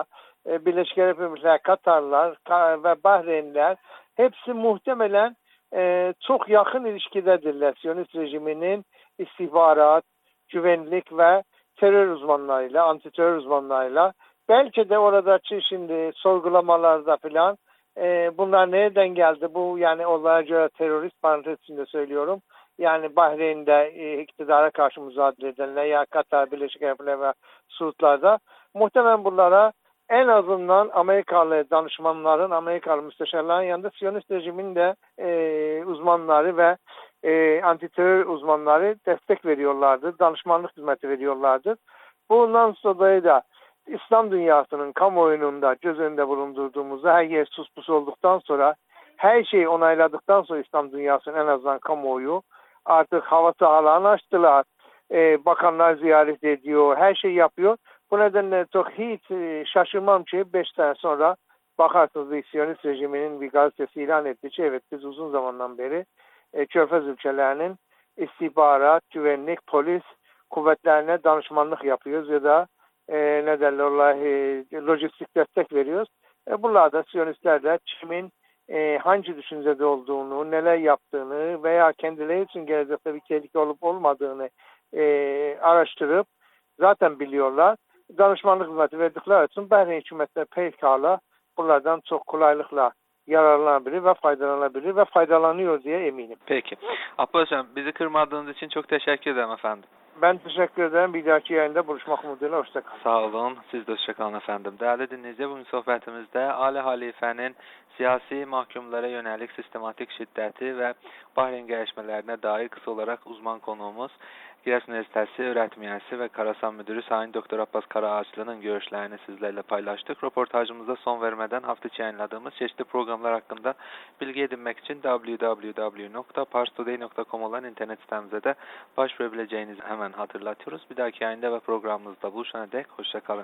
e, Birleşik Arap Emirlikleri, Katarlar ve Bahreynler hepsi muhtemelen e, çok yakın ilişkidedirler. Siyonist rejiminin istihbarat, güvenlik ve terör uzmanlarıyla, antiterör uzmanlarıyla. Belki de orada şimdi sorgulamalarda filan e, bunlar nereden geldi? Bu yani onlara göre terörist, parantez içinde söylüyorum. Yani Bahreyn'de e, iktidara karşı mücadele edenler ya Katar, Birleşik Arap Emirlikleri ve Suudlarda muhtemelen bunlara en azından Amerikalı danışmanların, Amerikalı müsteşarların yanında Siyonist rejimin de e, uzmanları ve e, antiterör uzmanları destek veriyorlardır. Danışmanlık hizmeti veriyorlardır. Bundan sonra da İslam dünyasının kamuoyunun da göz önünde bulundurduğumuzda her yer sus pus olduktan sonra, her şeyi onayladıktan sonra İslam dünyasının en azından kamuoyu artık hava sahalarını açtılar. E, bakanlar ziyaret ediyor, her şey yapıyor. Bu nedenle çok hiç e, şaşırmam ki beş sene sonra bakarsınız Siyonist rejiminin bir gazetesi ilan etti ki evet biz uzun zamandan beri e, Körfez ülkelerinin istihbarat, güvenlik, polis kuvvetlerine danışmanlık yapıyoruz ya da e, ne derler e, lojistik destek veriyoruz. E, bunlar da Siyonistler de kimin e, hangi düşüncede olduğunu, neler yaptığını veya kendileri için gelecekte bir tehlike olup olmadığını e, araştırıp zaten biliyorlar. Danışmanlık hizmeti verdikleri için Bahreyn hükümetleri pekala bunlardan çok kolaylıkla yararlanabilir ve faydalanabilir ve faydalanıyor diye eminim. Peki. Abbas Hocam, bizi kırmadığınız için çok teşekkür ederim efendim. Ben teşekkür ederim. Bir dahaki yayında buluşmak umuduyla. Hoşçakalın. Sağ olun. Siz de hoşçakalın efendim. Değerli dinleyiciler, bugün sohbetimizde Ali Halife'nin siyasi mahkumlara yönelik sistematik şiddeti ve Bahreyn gelişmelerine dair kısa olarak uzman konuğumuz Giresun Üniversitesi Öğretim Üyesi ve Karasan Müdürü Sayın Doktor Abbas Karaağaçlı'nın görüşlerini sizlerle paylaştık. Röportajımıza son vermeden hafta içi yayınladığımız çeşitli programlar hakkında bilgi edinmek için double-u double-u double-u nokta pars today nokta com olan internet sitemize de başvurabileceğinizi hemen hatırlatıyoruz. Bir dahaki yayında ve programımızda buluşana dek hoşçakalın.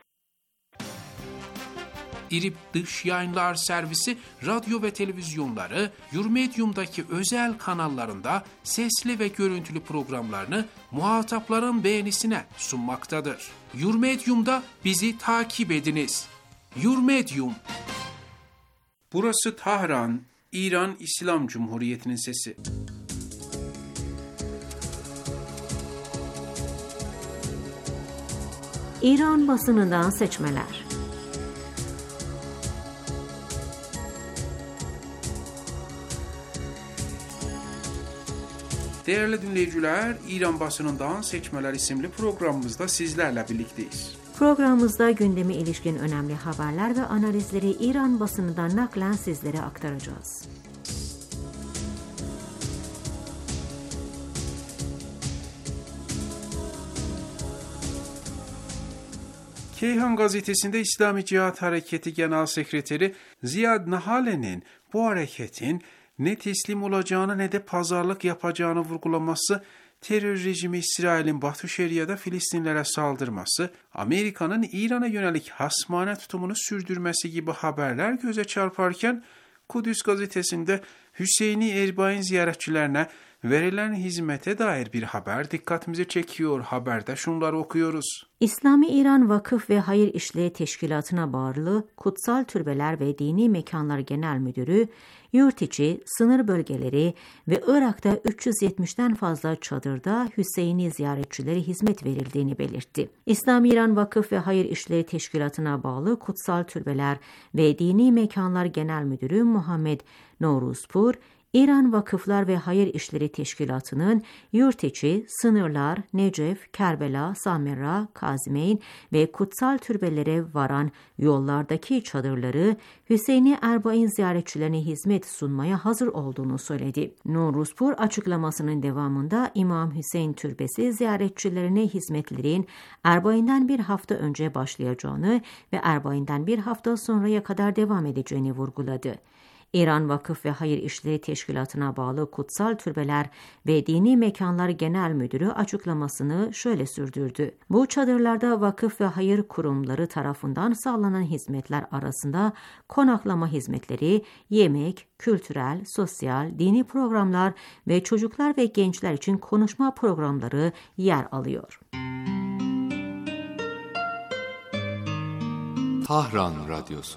İrip Dış Yayınlar Servisi radyo ve televizyonları Yurmedium'daki özel kanallarında sesli ve görüntülü programlarını muhatapların beğenisine sunmaktadır. Yurmedium'da bizi takip ediniz. Yurmedium. Burası Tahran, İran İslam Cumhuriyeti'nin sesi. İran basınından seçmeler. Değerli dinleyiciler, İran basınından seçmeler isimli programımızda sizlerle birlikteyiz. Programımızda gündeme ilişkin önemli haberler ve analizleri İran basınından naklen sizlere aktaracağız. Keyhan gazetesinde İslami Cihat Hareketi Genel Sekreteri Ziyad Nahale'nin bu hareketin ne teslim olacağını ne de pazarlık yapacağını vurgulaması, terör rejimi İsrail'in Batı Şeria'da Filistinlere saldırması, Amerika'nın İran'a yönelik hasmane tutumunu sürdürmesi gibi haberler göze çarparken, Kudüs gazetesinde Hüseyni Erbain ziyaretçilerine verilen hizmete dair bir haber dikkatimizi çekiyor. Haberde şunları okuyoruz. İslami İran Vakıf ve Hayır İşleri Teşkilatı'na bağlı Kutsal Türbeler ve Dini Mekanlar Genel Müdürü, yurt içi, sınır bölgeleri ve Irak'ta üç yüz yetmişten fazla çadırda Hüseyni ziyaretçilere hizmet verildiğini belirtti. İslami İran Vakıf ve Hayır İşleri Teşkilatı'na bağlı Kutsal Türbeler ve Dini Mekanlar Genel Müdürü Muhammed Novruzpur, İran Vakıflar ve Hayır İşleri Teşkilatı'nın yurt içi, sınırlar, Necef, Kerbela, Samirra, Kazimeyn ve kutsal türbelere varan yollardaki çadırları Hüseyni Erbain ziyaretçilerine hizmet sunmaya hazır olduğunu söyledi. Novruzpur açıklamasının devamında İmam Hüseyin Türbesi ziyaretçilerine hizmetlerin Erbain'den bir hafta önce başlayacağını ve Erbain'den bir hafta sonraya kadar devam edeceğini vurguladı. İran Vakıf ve Hayır İşleri Teşkilatı'na bağlı Kutsal Türbeler ve Dini Mekanlar Genel Müdürü açıklamasını şöyle sürdürdü. Bu çadırlarda vakıf ve hayır kurumları tarafından sağlanan hizmetler arasında konaklama hizmetleri, yemek, kültürel, sosyal, dini programlar ve çocuklar ve gençler için konuşma programları yer alıyor. Tahran Radyosu.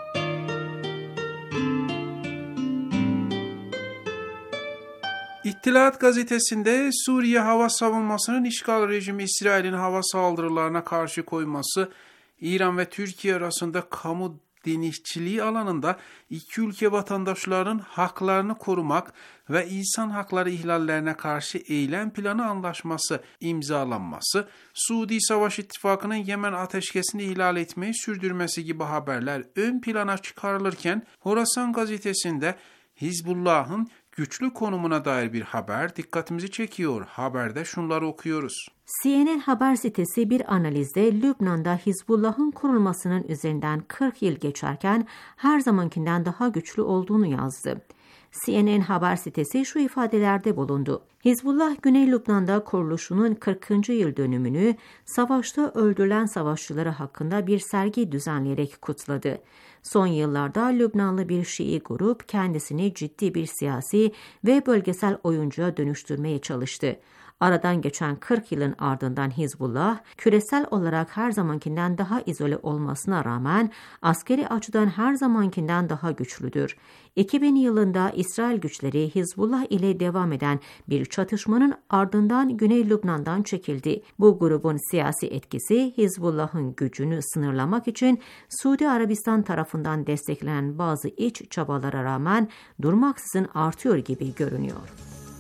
İttilat gazetesinde Suriye hava savunmasının işgal rejimi İsrail'in hava saldırılarına karşı koyması, İran ve Türkiye arasında kamu denizciliği alanında iki ülke vatandaşlarının haklarını korumak ve insan hakları ihlallerine karşı eylem planı anlaşması imzalanması, Suudi Savaş İttifakı'nın Yemen ateşkesini ihlal etmeyi sürdürmesi gibi haberler ön plana çıkarılırken, Horasan gazetesinde Hizbullah'ın güçlü konumuna dair bir haber dikkatimizi çekiyor. Haberde şunları okuyoruz. C N N haber sitesi bir analizde Lübnan'da Hizbullah'ın kurulmasının üzerinden kırk yıl geçerken her zamankinden daha güçlü olduğunu yazdı. C N N haber sitesi şu ifadelerde bulundu. Hizbullah, Güney Lübnan'da kuruluşunun kırkıncı yıl dönümünü savaşta öldürülen savaşçıları hakkında bir sergi düzenleyerek kutladı. Son yıllarda Lübnanlı bir Şii grup kendisini ciddi bir siyasi ve bölgesel oyuncuya dönüştürmeye çalıştı. Aradan geçen kırk yılın ardından Hizbullah, küresel olarak her zamankinden daha izole olmasına rağmen askeri açıdan her zamankinden daha güçlüdür. iki bin yılında İsrail güçleri Hizbullah ile devam eden bir çatışmanın ardından Güney Lübnan'dan çekildi. Bu grubun siyasi etkisi Hizbullah'ın gücünü sınırlamak için Suudi Arabistan tarafından desteklenen bazı iç çabalara rağmen durmaksızın artıyor gibi görünüyor.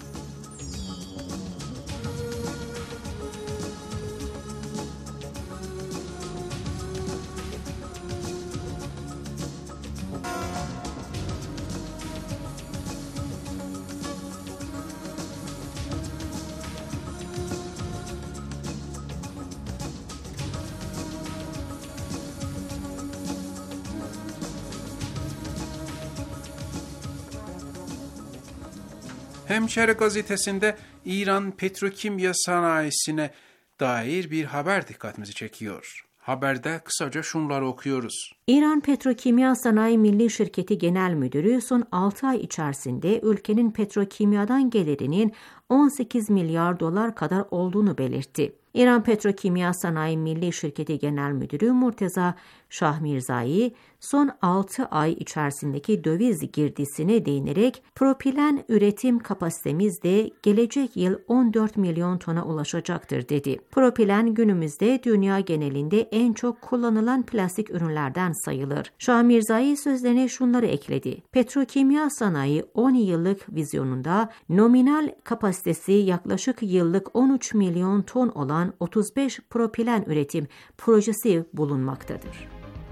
Hemşeri gazetesinde İran petrokimya sanayisine dair bir haber dikkatimizi çekiyor. Haberde kısaca şunları okuyoruz. İran Petrokimya Sanayi Milli Şirketi Genel Müdürü son altı ay içerisinde ülkenin petrokimyadan gelirinin on sekiz milyar dolar kadar olduğunu belirtti. İran Petrokimya Sanayi Milli Şirketi Genel Müdürü Murteza Şahmirzai, son altı ay içerisindeki döviz girdisine değinerek propilen üretim kapasitemiz de gelecek yıl on dört milyon tona ulaşacaktır dedi. Propilen günümüzde dünya genelinde en çok kullanılan plastik ürünlerden sayılır. Şahmirzai sözlerine şunları ekledi. Petrokimya sanayi on yıllık vizyonunda nominal kapasitesi yaklaşık yıllık on üç milyon ton olan otuz beş propilen üretim projesi bulunmaktadır.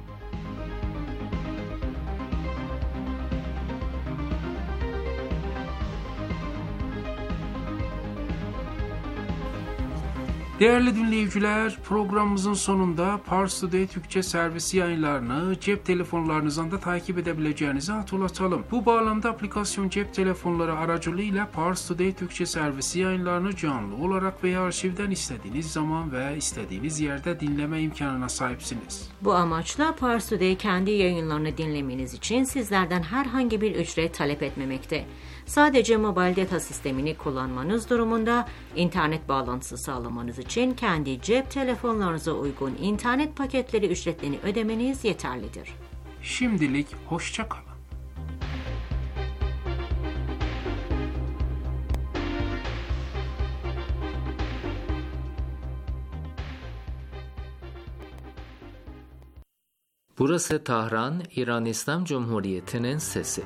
Değerli dinleyiciler, programımızın sonunda Pars Today Türkçe servisi yayınlarını cep telefonlarınızdan da takip edebileceğinizi hatırlatalım. Bu bağlamda aplikasyon cep telefonları aracılığıyla Pars Today Türkçe servisi yayınlarını canlı olarak veya arşivden istediğiniz zaman ve istediğiniz yerde dinleme imkanına sahipsiniz. Bu amaçla Pars Today kendi yayınlarını dinlemeniz için sizlerden herhangi bir ücret talep etmemekte. Sadece mobil data sistemini kullanmanız durumunda internet bağlantısı sağlamanız için kendi cep telefonlarınıza uygun internet paketleri ücretlerini ödemeniz yeterlidir. Şimdilik hoşça kalın. Burası Tahran, İran İslam Cumhuriyeti'nin sesi.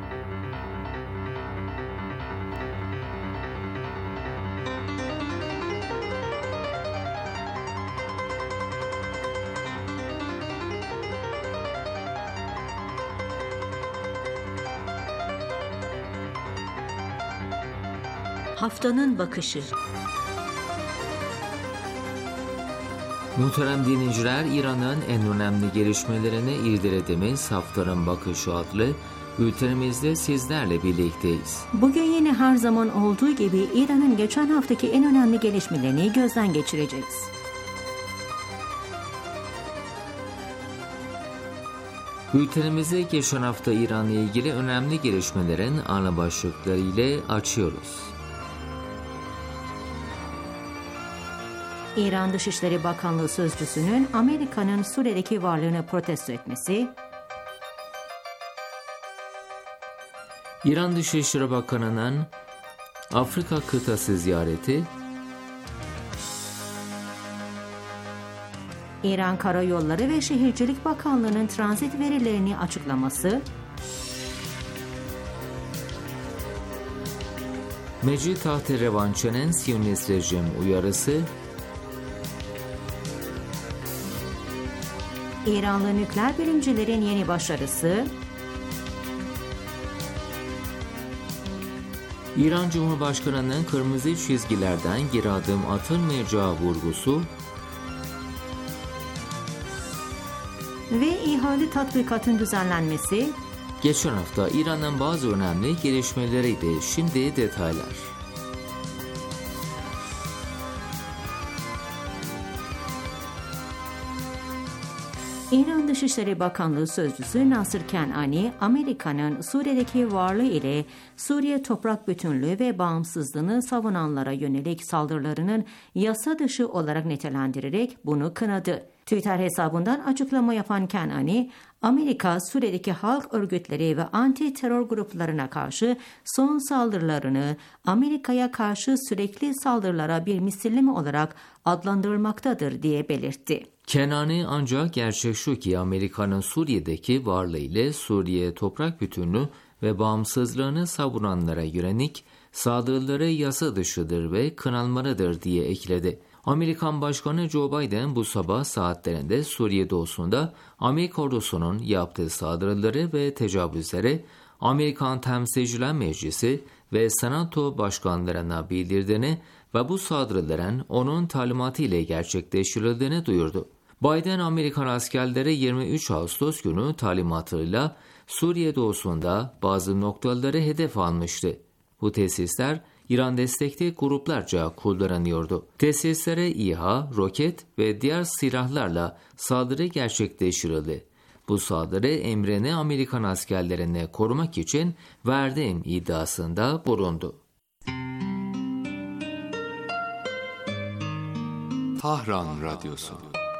Haftanın bakışı. Muhterem dinleyiciler, İran'ın en önemli gelişmelerini irdelediğimiz Haftanın Bakışı adlı bültenimizde sizlerle birlikteyiz. Bugün yine her zaman olduğu gibi İran'ın geçen haftaki en önemli gelişmelerini gözden geçireceğiz. Bültenimizi geçen hafta İran'la ilgili önemli gelişmelerin ana başlıkları ile açıyoruz. İran Dışişleri Bakanlığı Sözcüsü'nün Amerika'nın Suriye'deki varlığını protesto etmesi, İran Dışişleri Bakanı'nın Afrika kıtası ziyareti, İran Karayolları ve Şehircilik Bakanlığı'nın transit verilerini açıklaması, Mecid-i Revanşe'nin Siyonist rejim uyarısı, İranlı nükleer bilimcilerin yeni başarısı, İran Cumhurbaşkanı'nın kırmızı çizgilerden geri adım atılmayacağı vurgusu ve ihale tatbikatın düzenlenmesi. Geçen hafta İran'ın bazı önemli gelişmeleriydi. Şimdi detaylar. İran Dışişleri Bakanlığı Sözcüsü Nasır Kenani, Amerika'nın Suriye'deki varlığı ile Suriye toprak bütünlüğü ve bağımsızlığını savunanlara yönelik saldırılarının yasa dışı olarak nitelendirerek bunu kınadı. Twitter hesabından açıklama yapan Kenani, Amerika, Suriye'deki halk örgütleri ve anti terör gruplarına karşı son saldırılarını Amerika'ya karşı sürekli saldırılara bir misilleme olarak adlandırılmaktadır diye belirtti. Kenani ancak gerçek şu ki Amerika'nın Suriye'deki varlığı ile Suriye toprak bütünlüğü ve bağımsızlığını savunanlara yönelik saldırıları yasa dışıdır ve kınanmalıdır diye ekledi. Amerikan Başkanı Joe Biden bu sabah saatlerinde Suriye doğusunda Amerika ordusunun yaptığı saldırıları ve tecavüzleri Amerikan Temsilciler Meclisi ve Senato başkanlarına bildirdiğini ve bu saldırıların onun talimatı ile gerçekleştirildiğini duyurdu. Biden, Amerikan askerleri yirmi üç Ağustos günü talimatıyla Suriye doğusunda bazı noktaları hedef almıştı. Bu tesisler İran destekli gruplarca kullanılıyordu. Tesislere İHA, roket ve diğer silahlarla saldırı gerçekleştirildi. Bu saldırı emrini Amerikan askerlerini korumak için verdiğim iddiasında bulundu. Tahran Radyosu.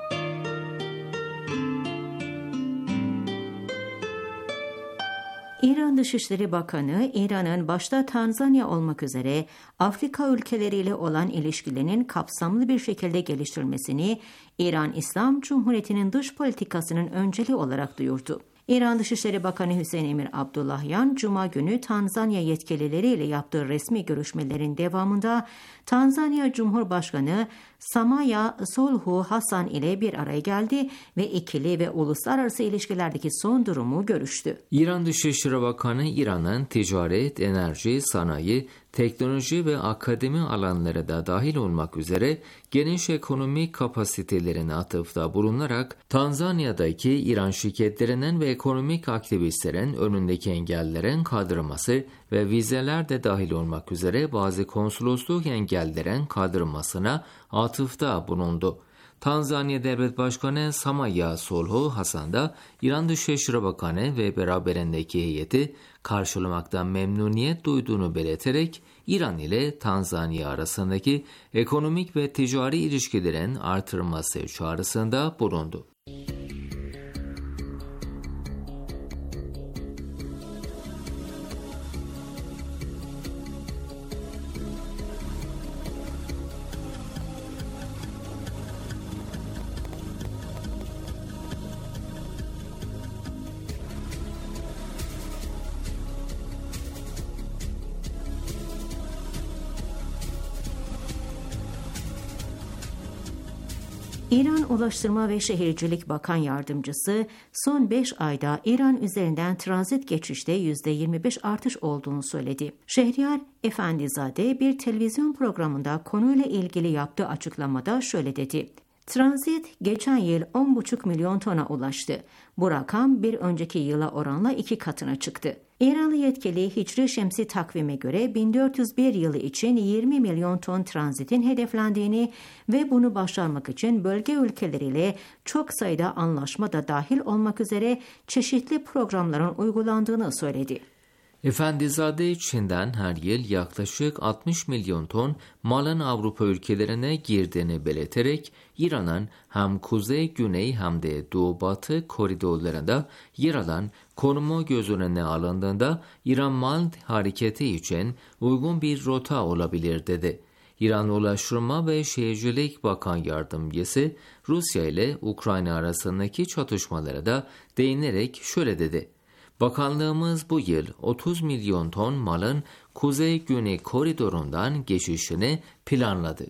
İran Dışişleri Bakanı, İran'ın başta Tanzanya olmak üzere Afrika ülkeleriyle olan ilişkilerinin kapsamlı bir şekilde geliştirilmesini İran İslam Cumhuriyeti'nin dış politikasının önceliği olarak duyurdu. İran Dışişleri Bakanı Hüseyin Emir Abdullahyan, Cuma günü Tanzanya yetkilileriyle yaptığı resmi görüşmelerin devamında Tanzanya Cumhurbaşkanı Samia Suluhu Hassan ile bir araya geldi ve ikili ve uluslararası ilişkilerdeki son durumu görüştü. İran Dışişleri Bakanı, İran'ın ticaret, enerji, sanayi, teknoloji ve akademi alanları da dahil olmak üzere geniş ekonomik kapasitelerine atıfta bulunarak Tanzanya'daki İran şirketlerinin ve ekonomik aktivistlerin önündeki engellerin kaldırılması ve vizeler de dahil olmak üzere bazı konsolosluk engellerin kaldırılmasına atıfta bulundu. Tanzanya Devlet Başkanı Samia Suluhu Hassan da İran Dışişleri Bakanı ve beraberindeki heyeti karşılamaktan memnuniyet duyduğunu belirterek İran ile Tanzanya arasındaki ekonomik ve ticari ilişkilerin artırılması çağrısında bulundu. İran Ulaştırma ve Şehircilik Bakan Yardımcısı, son beş ayda İran üzerinden transit geçişte yüzde yirmi beş artış olduğunu söyledi. Şehriyar Efendizade bir televizyon programında konuyla ilgili yaptığı açıklamada şöyle dedi. Transit geçen yıl on buçuk milyon tona ulaştı. Bu rakam bir önceki yıla oranla iki katına çıktı. İranlı yetkili Hicri Şemsi takvime göre bin dört yüz bir yılı için yirmi milyon ton transitin hedeflendiğini ve bunu başarmak için bölge ülkeleriyle çok sayıda anlaşma da dahil olmak üzere çeşitli programların uygulandığını söyledi. Efendizade Çin'den her yıl yaklaşık altmış milyon ton malın Avrupa ülkelerine girdiğini belirterek İran'ın hem kuzey-güney hem de doğu-batı koridorlarında yer alan konumu göz önüne alındığında İran mal hareketi için uygun bir rota olabilir dedi. İran Ulaştırma ve Şehircilik Bakan Yardımcısı Rusya ile Ukrayna arasındaki çatışmalara da değinerek şöyle dedi. Bakanlığımız bu yıl otuz milyon ton malın kuzey-güney koridorundan geçişini planladı.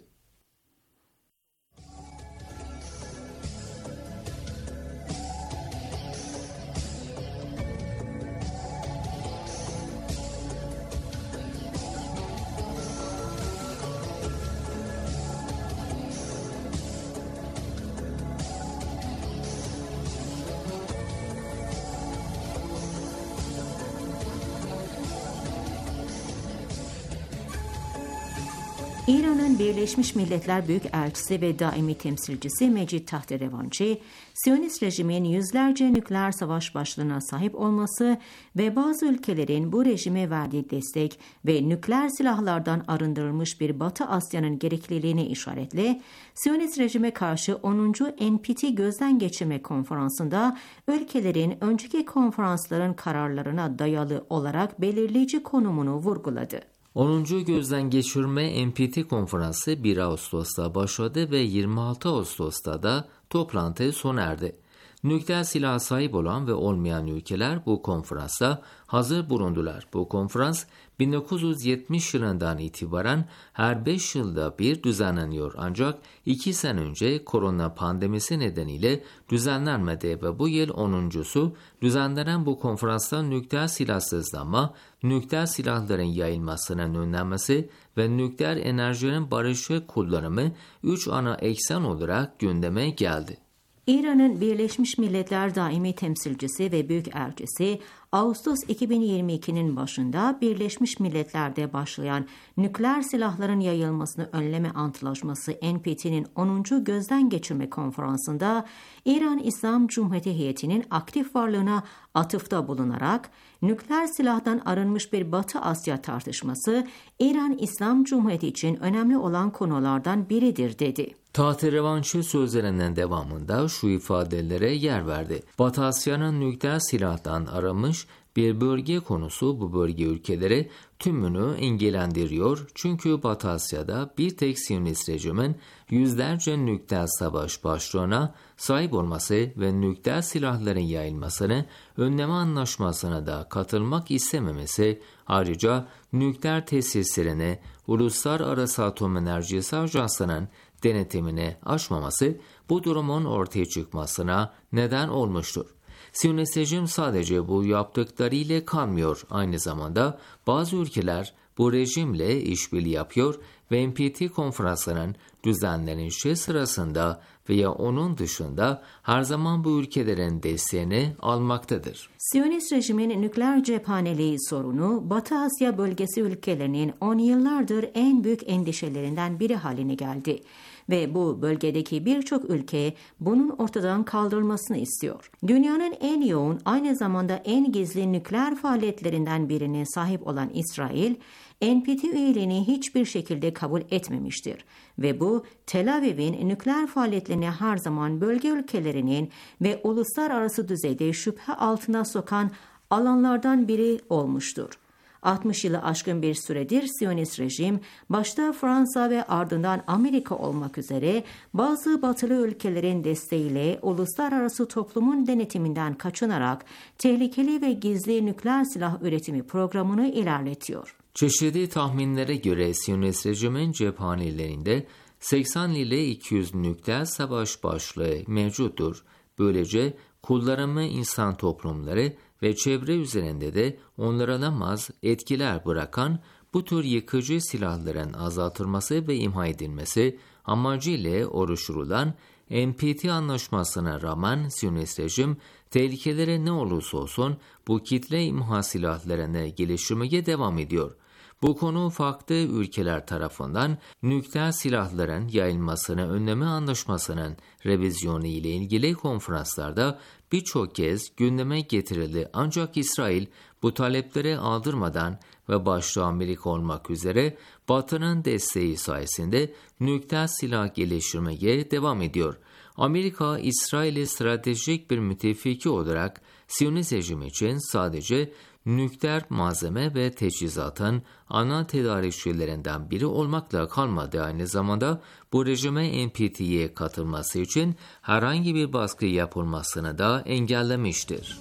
İran'ın Birleşmiş Milletler Büyükelçisi ve daimi temsilcisi Mecid Tahterevanci, Siyonist rejimin yüzlerce nükleer savaş başlığına sahip olması ve bazı ülkelerin bu rejime verdiği destek ve nükleer silahlardan arındırılmış bir Batı Asya'nın gerekliliğine işaretle, Siyonist rejime karşı onuncu N P T gözden geçirme konferansında ülkelerin önceki konferansların kararlarına dayalı olarak belirleyici konumunu vurguladı. onuncu gözden geçirme N P T konferansı bir Ağustos'ta başladı ve yirmi altı Ağustos'ta da toplantı sona erdi. Nükleer silah sahip olan ve olmayan ülkeler bu konferansta hazır bulundular. Bu konferans bin dokuz yüz yetmiş yılından itibaren her beş yılda bir düzenleniyor. Ancak iki sene önce korona pandemisi nedeniyle düzenlenmedi ve bu yıl onuncusu düzenlenen bu konferansta nükleer silahsızlanma, nükleer silahların yayılmasının önlenmesi ve nükleer enerjinin barışçıl kullanımı üç ana eksen olarak gündeme geldi. İran'ın Birleşmiş Milletler Daimi Temsilcisi ve Büyükelçisi, Ağustos iki bin yirmi ikinin başında Birleşmiş Milletler'de başlayan nükleer silahların yayılmasını önleme antlaşması N P T'nin onuncu gözden geçirme konferansında İran İslam Cumhuriyeti heyetinin aktif varlığına atıfta bulunarak nükleer silahtan arınmış bir Batı Asya tartışması İran İslam Cumhuriyeti için önemli olan konulardan biridir dedi. Tahterevanci sözlerinden devamında şu ifadelere yer verdi. Batı Asya'nın nükleer silahtan arınmış bir bölge konusu bu bölge ülkeleri tümünü engellendiriyor. Çünkü Batı Asya'da bir tek Siyonist rejimin yüzlerce nükleer savaş başlığına sahip olması ve nükleer silahların yayılmasını önleme anlaşmasına da katılmak istememesi, ayrıca nükleer tesislerini Uluslararası Atom Enerjisi Ajansı'nın denetimini aşmaması bu durumun ortaya çıkmasına neden olmuştur. Siyonist rejim sadece bu yaptıklarıyla kalmıyor. Aynı zamanda bazı ülkeler bu rejimle işbirliği yapıyor ve N P T konferansının düzenlenişi sırasında veya onun dışında her zaman bu ülkelerin desteğini almaktadır. Siyonist rejimin nükleer cephaneliği sorunu, Batı Asya bölgesi ülkelerinin on yıllardır en büyük endişelerinden biri haline geldi. Ve bu bölgedeki birçok ülke bunun ortadan kaldırılmasını istiyor. Dünyanın en yoğun, aynı zamanda en gizli nükleer faaliyetlerinden birine sahip olan İsrail, N P T üyeliğini hiçbir şekilde kabul etmemiştir. Ve bu, Tel Aviv'in nükleer faaliyetlerini her zaman bölge ülkelerinin ve uluslararası düzeyde şüphe altına sokan alanlardan biri olmuştur. altmış yılı aşkın bir süredir Siyonist rejim, başta Fransa ve ardından Amerika olmak üzere bazı batılı ülkelerin desteğiyle uluslararası toplumun denetiminden kaçınarak tehlikeli ve gizli nükleer silah üretimi programını ilerletiyor. Çeşitli tahminlere göre Siyonist rejimin cephanelerinde seksen ile iki yüz nükleer savaş başlığı mevcuttur. Böylece kullanımı insan toplumları ve çevre üzerinde de onarılamaz etkiler bırakan bu tür yıkıcı silahların azaltılması ve imha edilmesi amacıyla oluşturulan N P T anlaşmasına rağmen Siyonist rejim tehlikelere ne olursa olsun bu kitle imha silahlarını geliştirmeye devam ediyor. Bu konu farklı ülkeler tarafından nükleer silahların yayılmasını önleme anlaşmasının revizyonu ile ilgili konferanslarda birçok kez gündeme getirildi. Ancak İsrail bu taleplere aldırmadan ve başta Amerika olmak üzere Batı'nın desteği sayesinde nükleer silah geliştirmeye devam ediyor. Amerika, İsrail'i stratejik bir müttefiki olarak Siyonist rejim için sadece nükleer malzeme ve teçhizatın ana tedarikçilerinden biri olmakla kalmadı. Aynı zamanda bu rejime N P T'ye katılması için herhangi bir baskı yapılmasını da engellemiştir.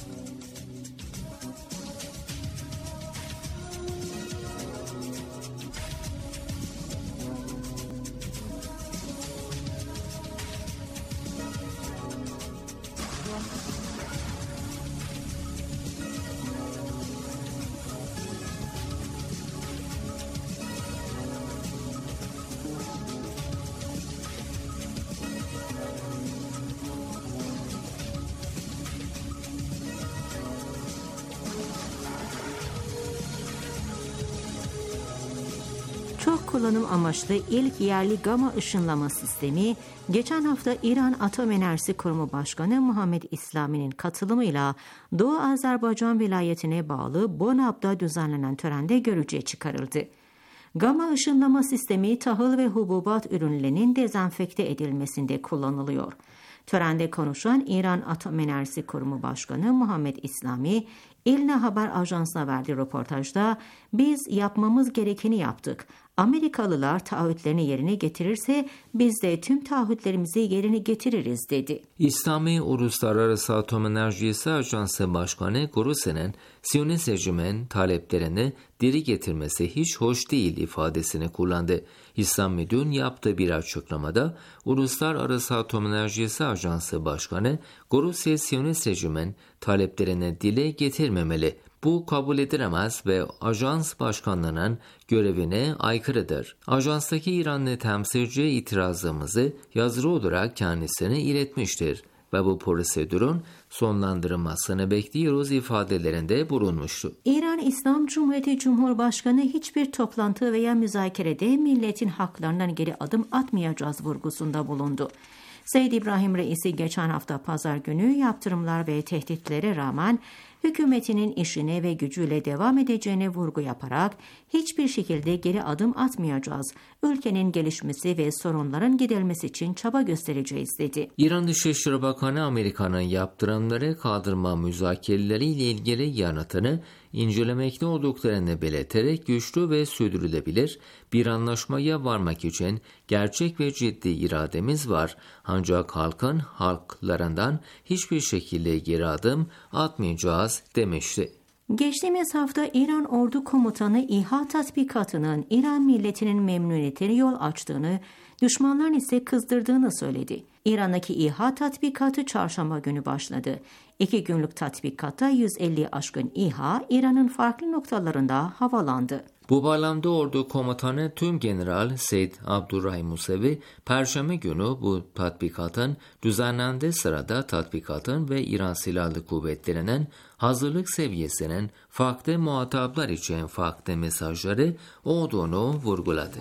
Çok kullanım amaçlı ilk yerli gama ışınlama sistemi, geçen hafta İran Atom Enerjisi Kurumu Başkanı Muhammed İslami'nin katılımıyla Doğu Azerbaycan vilayetine bağlı Bonab'da düzenlenen törende görücüye çıkarıldı. Gama ışınlama sistemi tahıl ve hububat ürünlerinin dezenfekte edilmesinde kullanılıyor. Törende konuşan İran Atom Enerjisi Kurumu Başkanı Muhammed İslami, İLNA Haber Ajansı'na verdiği röportajda biz yapmamız gerekeni yaptık. Amerikalılar taahhütlerini yerine getirirse biz de tüm taahhütlerimizi yerine getiririz dedi. İslami Uluslararası Atom Enerjisi Ajansı Başkanı Grosse'nin Siyonist rejimin taleplerini diri getirmesi hiç hoş değil ifadesini kullandı. İslam dün yaptığı bir açıklamada Uluslararası Atom Enerjisi Ajansı Başkanı Grosse Siyonist rejimin taleplerini dile getirmemeli. Bu kabul edilemez ve ajans başkanlığının görevine aykırıdır. Ajanstaki İranlı temsilci itirazımızı yazılı olarak kendisine iletmiştir ve bu prosedürün sonlandırılmasını bekliyoruz ifadelerinde bulunmuştu. İran İslam Cumhuriyeti Cumhurbaşkanı hiçbir toplantı veya müzakerede milletin haklarından geri adım atmayacağız vurgusunda bulundu. Seyyid İbrahim Reisi geçen hafta pazar günü yaptırımlar ve tehditlere rağmen hükümetinin işine ve gücüyle devam edeceğine vurgu yaparak hiçbir şekilde geri adım atmayacağız, ülkenin gelişmesi ve sorunların giderilmesi için çaba göstereceğiz dedi. İran Dışişleri Bakanı Amerika'nın yaptırımları kaldırma müzakereleriyle ilgili yanıtını incelemekte olduklarını belirterek güçlü ve sürdürülebilir bir anlaşmaya varmak için gerçek ve ciddi irademiz var. Ancak halkın halklarından hiçbir şekilde geri adım atmayacağız demişti. Geçtiğimiz hafta İran Ordu Komutanı İHA tatbikatının İran milletinin memnuniyetine yol açtığını, düşmanların ise kızdırdığını söyledi. İran'daki İHA tatbikatı çarşamba günü başladı. İki günlük tatbikatta yüz elliye aşkın İHA İran'ın farklı noktalarında havalandı. Bu bağlamda Ordu Komutanı Tüm General Seyyid Abdurrahim Musevi, Perşembe günü bu tatbikatın düzenlendiği sırada tatbikatın ve İran Silahlı Kuvvetleri'nin hazırlık seviyesinin farklı muhataplar için farklı mesajları olduğunu vurguladı.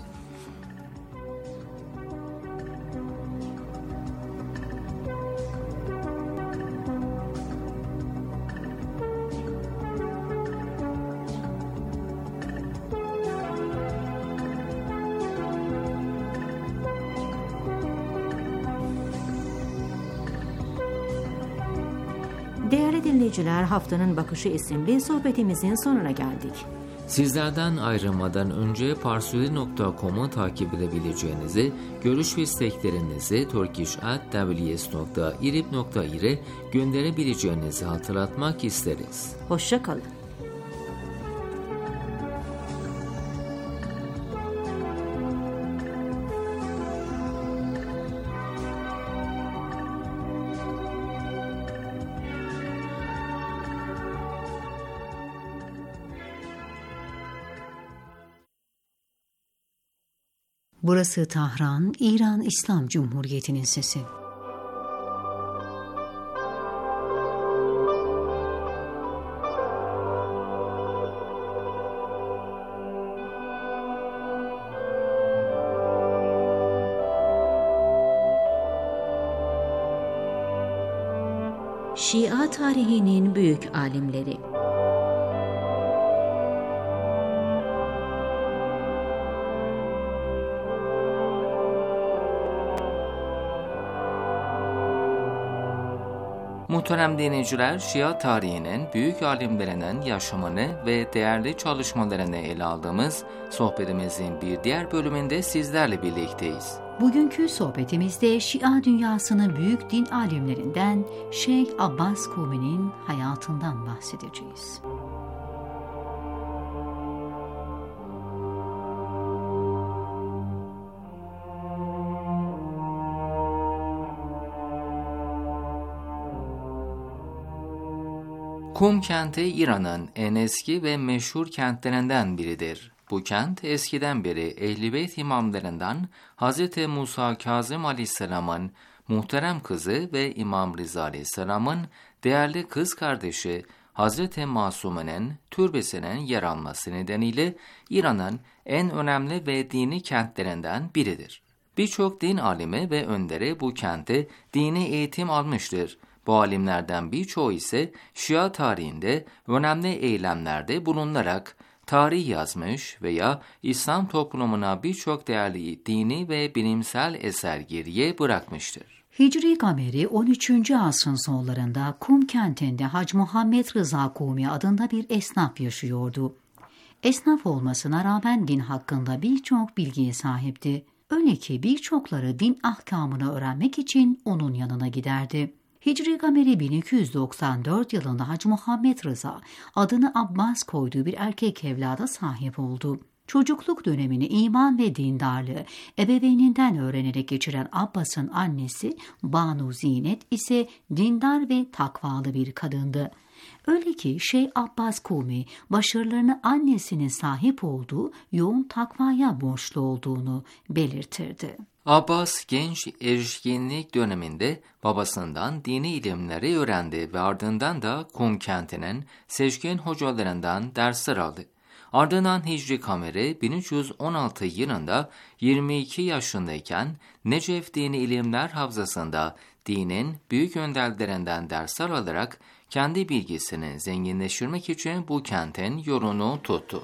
Değerli dinleyiciler, Haftanın Bakışı isimli sohbetimizin sonuna geldik. Sizlerden ayrılmadan önce parsuli nokta com'u takip edebileceğinizi, görüş ve isteklerinizi turkish at w s nokta irib nokta ir'e gönderebileceğinizi hatırlatmak isteriz. Hoşça kalın. Burası Tahran, İran İslam Cumhuriyeti'nin sesi. Şia tarihinin büyük alimleri. Muhterem dinleyiciler, Şia tarihinin büyük alimlerinin yaşamını ve değerli çalışmalarını ele aldığımız sohbetimizin bir diğer bölümünde sizlerle birlikteyiz. Bugünkü sohbetimizde Şia dünyasının büyük din alimlerinden Şeyh Abbas Kumi'nin hayatından bahsedeceğiz. Kum kenti İran'ın en eski ve meşhur kentlerinden biridir. Bu kent eskiden beri Ehl-i Beyt imamlarından Hz. Musa Kazım Aleyhisselam'ın muhterem kızı ve İmam Rıza Aleyhisselam'ın değerli kız kardeşi Hz. Masume'nin türbesinin yer alması nedeniyle İran'ın en önemli ve dini kentlerinden biridir. Birçok din alimi ve önderi bu kente dini eğitim almıştır. Bu alimlerden birçoğu ise Şia tarihinde önemli eylemlerde bulunarak tarih yazmış veya İslam toplumuna birçok değerli dini ve bilimsel eser geriye bırakmıştır. Hicri Kameri on üçüncü asrın sonlarında Kum kentinde Hacı Muhammed Rıza Kumi adında bir esnaf yaşıyordu. Esnaf olmasına rağmen din hakkında birçok bilgiye sahipti. Öyle ki birçokları din ahkamını öğrenmek için onun yanına giderdi. Hicri Kameri bin iki yüz doksan dört yılında Hacı Muhammed Rıza adını Abbas koyduğu bir erkek evlada sahip oldu. Çocukluk dönemini iman ve dindarlığı ebeveyninden öğrenerek geçiren Abbas'ın annesi Banu Zinet ise dindar ve takvalı bir kadındı. Öyle ki Şeyh Abbas Kumi başarılarını annesinin sahip olduğu yoğun takvaya borçlu olduğunu belirtirdi. Abbas genç erişkinlik döneminde babasından dini ilimleri öğrendi ve ardından da Kum kentinin seçkin hocalarından dersler aldı. Ardından Hicri Kameri bin üç yüz on altı yılında yirmi iki yaşındayken Necef Dini İlimler Havzası'nda dinin büyük önderlerinden dersler alarak kendi bilgisini zenginleştirmek için bu kentin yolunu tuttu.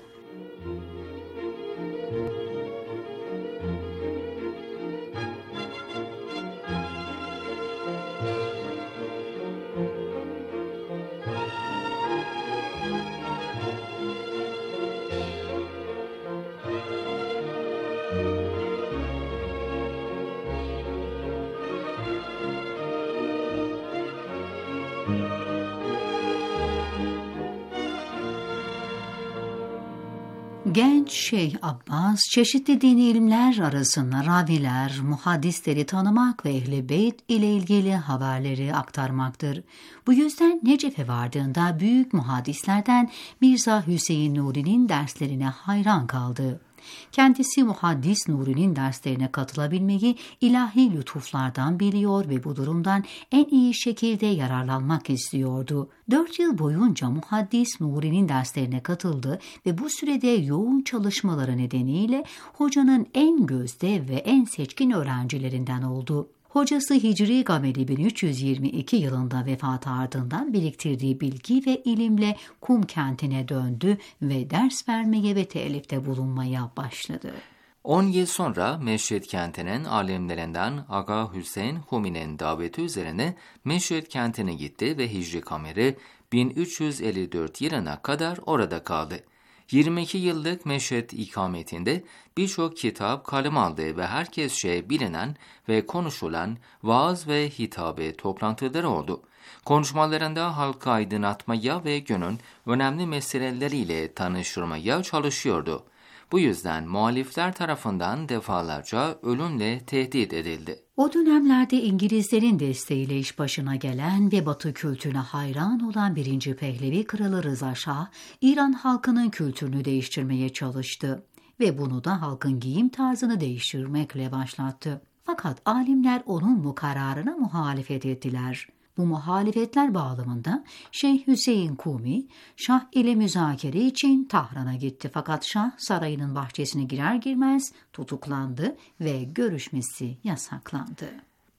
Genç Şeyh Abbas, çeşitli dini ilimler arasında raviler, muhaddisleri tanımak ve Ehl-i Beyt ile ilgili haberleri aktarmaktır. Bu yüzden Necef'e vardığında büyük muhaddislerden Mirza Hüseyin Nuri'nin derslerine hayran kaldı. Kendisi muhaddis Nuri'nin derslerine katılabilmeyi ilahi lütuflardan biliyor ve bu durumdan en iyi şekilde yararlanmak istiyordu. Dört yıl boyunca muhaddis Nuri'nin derslerine katıldı ve bu sürede yoğun çalışmaları nedeniyle hocanın en gözde ve en seçkin öğrencilerinden oldu. Hocası Hicri Kameri bin üç yüz yirmi iki yılında vefatı ardından biriktirdiği bilgi ve ilimle Kum kentine döndü ve ders vermeye ve telifte bulunmaya başladı. on yıl sonra Meşhed kentinin alimlerinden Aga Hüseyin Humi'nin daveti üzerine Meşhed kentine gitti ve Hicri Kameri bin üç yüz elli dört yılına kadar orada kaldı. yirmi iki yıllık Meşhed ikametinde birçok kitap kalem aldı ve herkesçe bilinen ve konuşulan vaaz ve hitabe toplantıları oldu. Konuşmalarında halkı aydınlatmaya ve günün önemli meseleleriyle tanıştırmaya çalışıyordu. Bu yüzden muhalifler tarafından defalarca ölümle tehdit edildi. O dönemlerde İngilizlerin desteğiyle iş başına gelen ve Batı kültürüne hayran olan birinci Pehlevi Kralı Rıza Şah, İran halkının kültürünü değiştirmeye çalıştı ve bunu da halkın giyim tarzını değiştirmekle başlattı. Fakat alimler onun bu kararına muhalefet ettiler. Bu muhalefetler bağlamında Şeyh Hüseyin Kumi, Şah ile müzakere için Tahran'a gitti. Fakat Şah sarayının bahçesine girer girmez tutuklandı ve görüşmesi yasaklandı.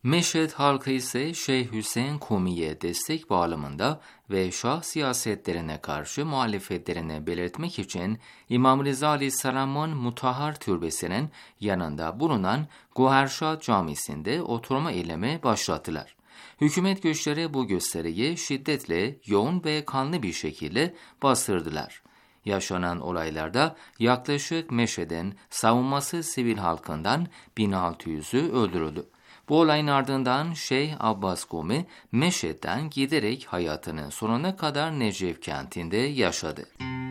Meşhed halkı ise Şeyh Hüseyin Kumi'ye destek bağlamında ve Şah siyasetlerine karşı muhalefetlerini belirtmek için İmam Rıza Aleyhisselam'ın Mutahhar Türbesi'nin yanında bulunan Guherşad Camisi'nde oturma eylemi başlattılar. Hükümet güçleri bu gösteriyi şiddetle, yoğun ve kanlı bir şekilde bastırdılar. Yaşanan olaylarda yaklaşık Meşhed'in savunması sivil halkından bin altı yüzü öldürüldü. Bu olayın ardından Şeyh Abbas Kumi, Meşhed'den giderek hayatının sonuna kadar Necef kentinde yaşadı.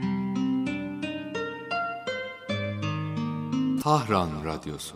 Tahran Radyosu.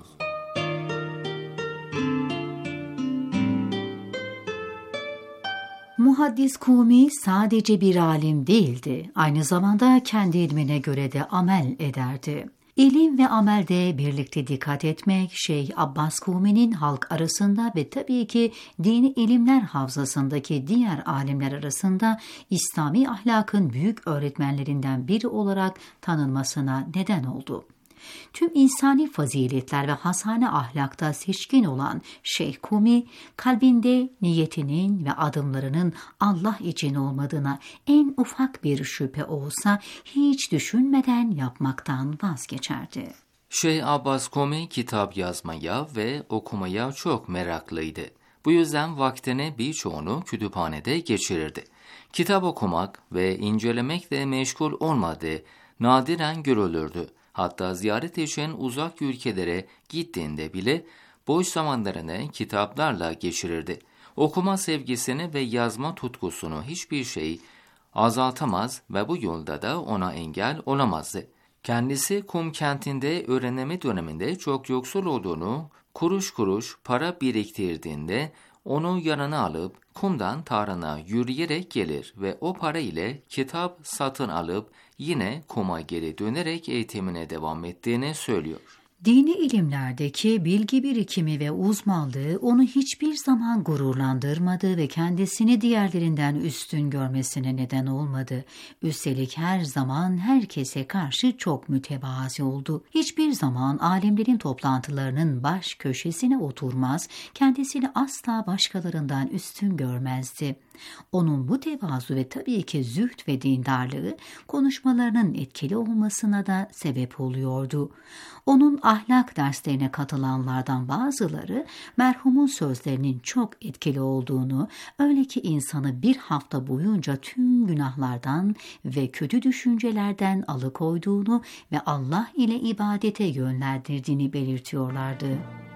Muhaddis Kumi sadece bir alim değildi, aynı zamanda kendi ilmine göre de amel ederdi. İlim ve amelde birlikte dikkat etmek, Şeyh Abbas Kumi'nin halk arasında ve tabii ki dini ilimler havzasındaki diğer alimler arasında İslami ahlakın büyük öğretmenlerinden biri olarak tanınmasına neden oldu. Tüm insani faziletler ve hasane ahlakta seçkin olan Şeyh Kumi, kalbinde niyetinin ve adımlarının Allah için olmadığına en ufak bir şüphe olsa hiç düşünmeden yapmaktan vazgeçerdi. Şeyh Abbas Kumi kitap yazmaya ve okumaya çok meraklıydı. Bu yüzden vaktini birçoğunu kütüphanede geçirirdi. Kitap okumak ve incelemekle meşgul olmadığı nadiren görülürdü. Hatta ziyaret için uzak ülkelere gittiğinde bile boş zamanlarını kitaplarla geçirirdi. Okuma sevgisini ve yazma tutkusunu hiçbir şey azaltamaz ve bu yolda da ona engel olamazdı. Kendisi Kum kentinde öğrenme döneminde çok yoksul olduğunu, kuruş kuruş para biriktirdiğinde onu yanına alıp Kum'dan Tahran'a yürüyerek gelir ve o para ile kitap satın alıp yine Kum'a geri dönerek eğitimine devam ettiğini söylüyor. Dini ilimlerdeki bilgi birikimi ve uzmanlığı onu hiçbir zaman gururlandırmadı ve kendisini diğerlerinden üstün görmesine neden olmadı. Üstelik her zaman herkese karşı çok mütevazi oldu. Hiçbir zaman alimlerin toplantılarının baş köşesine oturmaz, kendisini asla başkalarından üstün görmezdi. Onun bu tevazu ve tabii ki zühd ve dindarlığı konuşmalarının etkili olmasına da sebep oluyordu. Onun ahlak derslerine katılanlardan bazıları merhumun sözlerinin çok etkili olduğunu, öyle ki insanı bir hafta boyunca tüm günahlardan ve kötü düşüncelerden alıkoyduğunu ve Allah ile ibadete yönlendirdiğini belirtiyorlardı.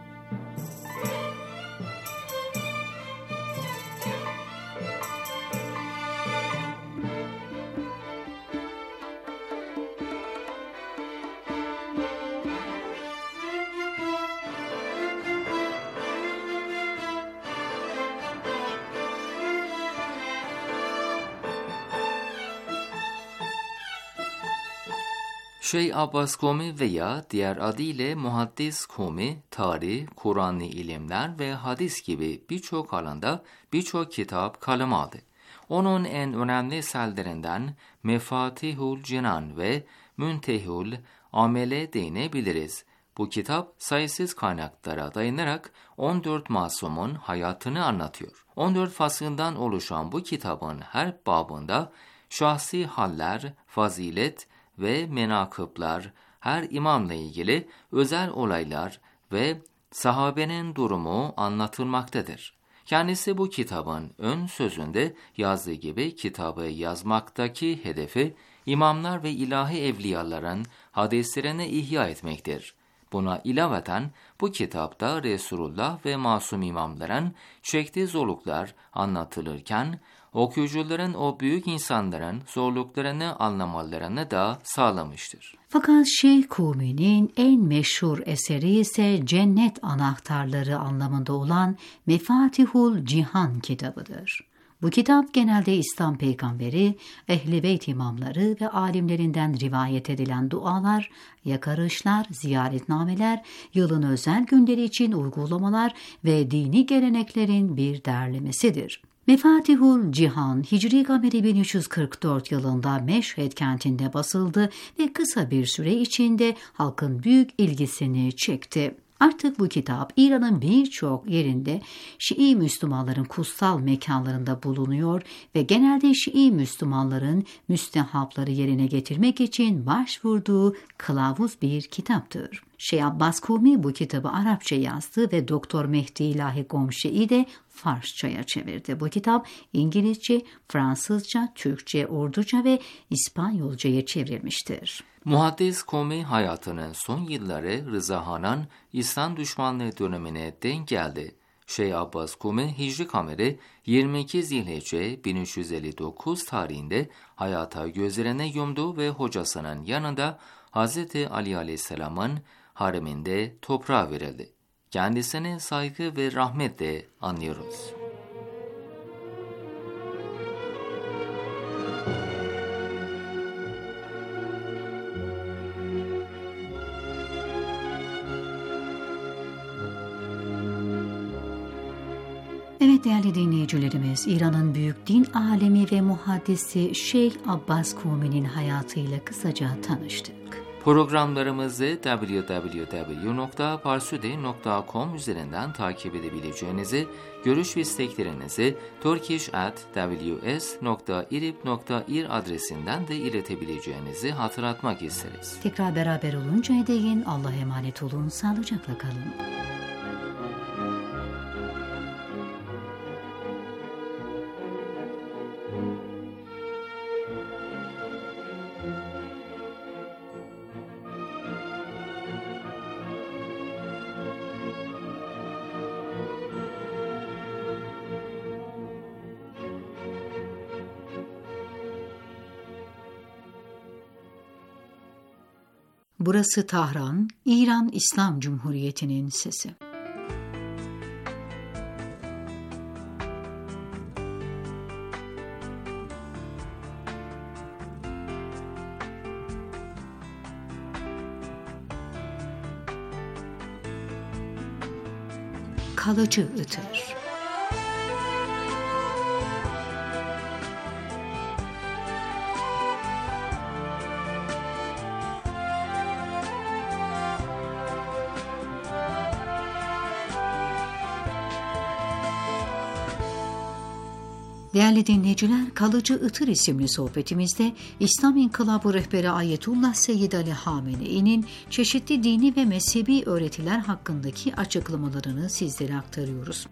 Şeyh Abbas Kumi veya diğer adıyla Muhaddis Kumi, tarih, Kur'an'ı ilimler ve hadis gibi birçok alanda birçok kitap kaleme aldı. Onun en önemli eserlerinden Mefatihul Cinan ve Müntehul Amel'e değinebiliriz. Bu kitap sayısız kaynaklara dayanarak on dört masumun hayatını anlatıyor. on dört fasıldan oluşan bu kitabın her babında şahsi haller, fazilet ve menakıplar, her imamla ilgili özel olaylar ve sahabenin durumu anlatılmaktadır. Kendisi bu kitabın ön sözünde yazdığı gibi kitabı yazmaktaki hedefi imamlar ve ilahi evliyaların hadislerini ihya etmektir. Buna ilaveten bu kitapta Resulullah ve masum imamların çektiği zorluklar anlatılırken okuyucuların o büyük insanların zorluklarını anlamalarını da sağlamıştır. Fakat Şeyh Kumi'nin en meşhur eseri ise Cennet Anahtarları anlamında olan Mefatihul Cihan kitabıdır. Bu kitap genelde İslam peygamberi, Ehl-i Beyt imamları ve alimlerinden rivayet edilen dualar, yakarışlar, ziyaretnameler, yılın özel günleri için uygulamalar ve dini geleneklerin bir derlemesidir. Mefatihul Cihan, Hicri Gameri bin üç yüz kırk dört yılında Meşhed kentinde basıldı ve kısa bir süre içinde halkın büyük ilgisini çekti. Artık bu kitap İran'ın birçok yerinde Şii Müslümanların kutsal mekanlarında bulunuyor ve genelde Şii Müslümanların müstehapları yerine getirmek için başvurduğu kılavuz bir kitaptır. Şeyh Abbas Kumi bu kitabı Arapça yazdı ve Doktor Mehdi İlahi Gomşe'yi de Farsça'ya çevirdi. Bu kitap İngilizce, Fransızca, Türkçe, Urduca ve İspanyolca'ya çevrilmiştir. Muhaddis Kumi hayatının son yılları Rıza Han'ın İslam düşmanlığı dönemine denk geldi. Şeyh Abbas Kumi Hicri Kameri yirmi iki Zilhicce bin üç yüz elli dokuz tarihinde hayata gözlerine yumdu ve hocasının yanında Hazreti Ali Aleyhisselam'ın hareminde toprağa verildi. Kendisine saygı ve rahmetle anlıyoruz. Evet değerli dinleyicilerimiz, İran'ın büyük din alemi ve muhaddisi Şeyh Abbas Kumi'nin hayatıyla kısaca tanıştık. Programlarımızı double-u double-u double-u nokta parsude nokta com üzerinden takip edebileceğinizi, görüş ve isteklerinizi turkish at w s nokta irib nokta ir adresinden de iletebileceğinizi hatırlatmak isteriz. Tekrar beraber oluncaya değin Allah'a emanet olun, sağlıcakla kalın. Burası Tahran, İran İslam Cumhuriyeti'nin sesi. Kalıcı ıtır. Değerli dinleyiciler, Kalıcı Itır isimli sohbetimizde İslam İnkılabı rehberi Ayetullah Seyyid Ali Hamenei'nin çeşitli dini ve mezhebi öğretiler hakkındaki açıklamalarını sizlere aktarıyoruz.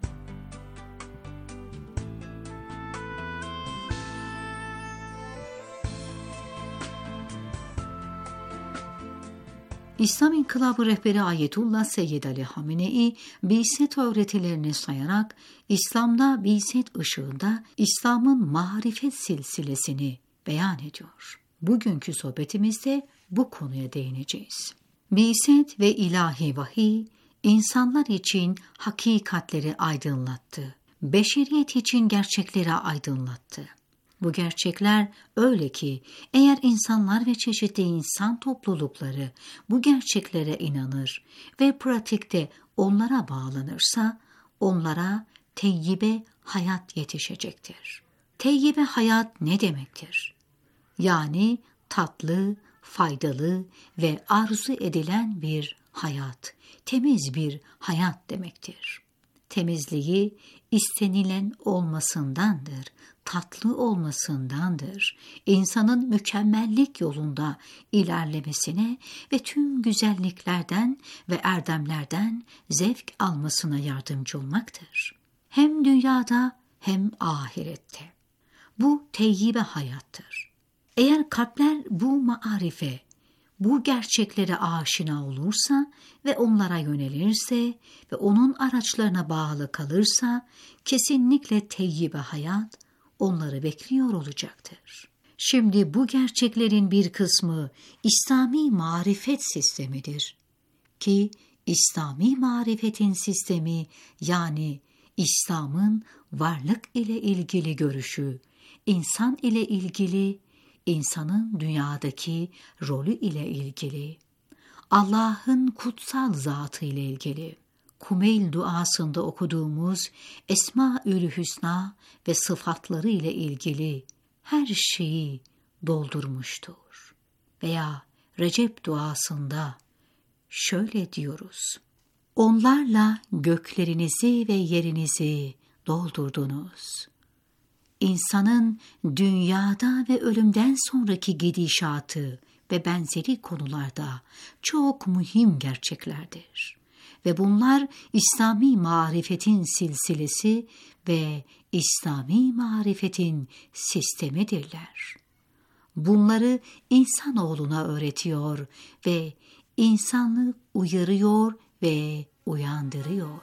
İslam İnkılabı rehberi Ayetullah Seyyid Ali Hamenei, Bi'set öğretilerini sayarak İslam'da Bi'set ışığında İslam'ın marifet silsilesini beyan ediyor. Bugünkü sohbetimizde bu konuya değineceğiz. Bi'set ve ilahi vahiy, insanlar için hakikatleri aydınlattı. Beşeriyet için gerçekleri aydınlattı. Bu gerçekler öyle ki eğer insanlar ve çeşitli insan toplulukları bu gerçeklere inanır ve pratikte onlara bağlanırsa onlara teyyibe hayat yetişecektir. Teyyibe hayat ne demektir? Yani tatlı, faydalı ve arzu edilen bir hayat, temiz bir hayat demektir. Temizliği istenilen olmasındandır, tatlı olmasındandır, insanın mükemmellik yolunda ilerlemesine ve tüm güzelliklerden ve erdemlerden zevk almasına yardımcı olmaktır. Hem dünyada hem ahirette. Bu teyyibe hayattır. Eğer kalpler bu marife, bu gerçeklere aşina olursa ve onlara yönelirse ve onun araçlarına bağlı kalırsa kesinlikle teyyibe hayat onları bekliyor olacaktır. Şimdi bu gerçeklerin bir kısmı İslami marifet sistemidir ki İslami marifetin sistemi yani İslam'ın varlık ile ilgili görüşü, insan ile ilgili, insanın dünyadaki rolü ile ilgili, Allah'ın kutsal zatı ile ilgili, Kumeyl duasında okuduğumuz Esma-ül Hüsna ve sıfatları ile ilgili her şeyi doldurmuştur. Veya Recep duasında şöyle diyoruz: Onlarla göklerinizi ve yerinizi doldurdunuz. İnsanın dünyada ve ölümden sonraki gidişatı ve benzeri konularda çok mühim gerçeklerdir. Ve bunlar İslami marifetin silsilesi ve İslami marifetin sistemidirler. Bunları insanoğluna öğretiyor ve insanlığı uyarıyor ve uyandırıyor.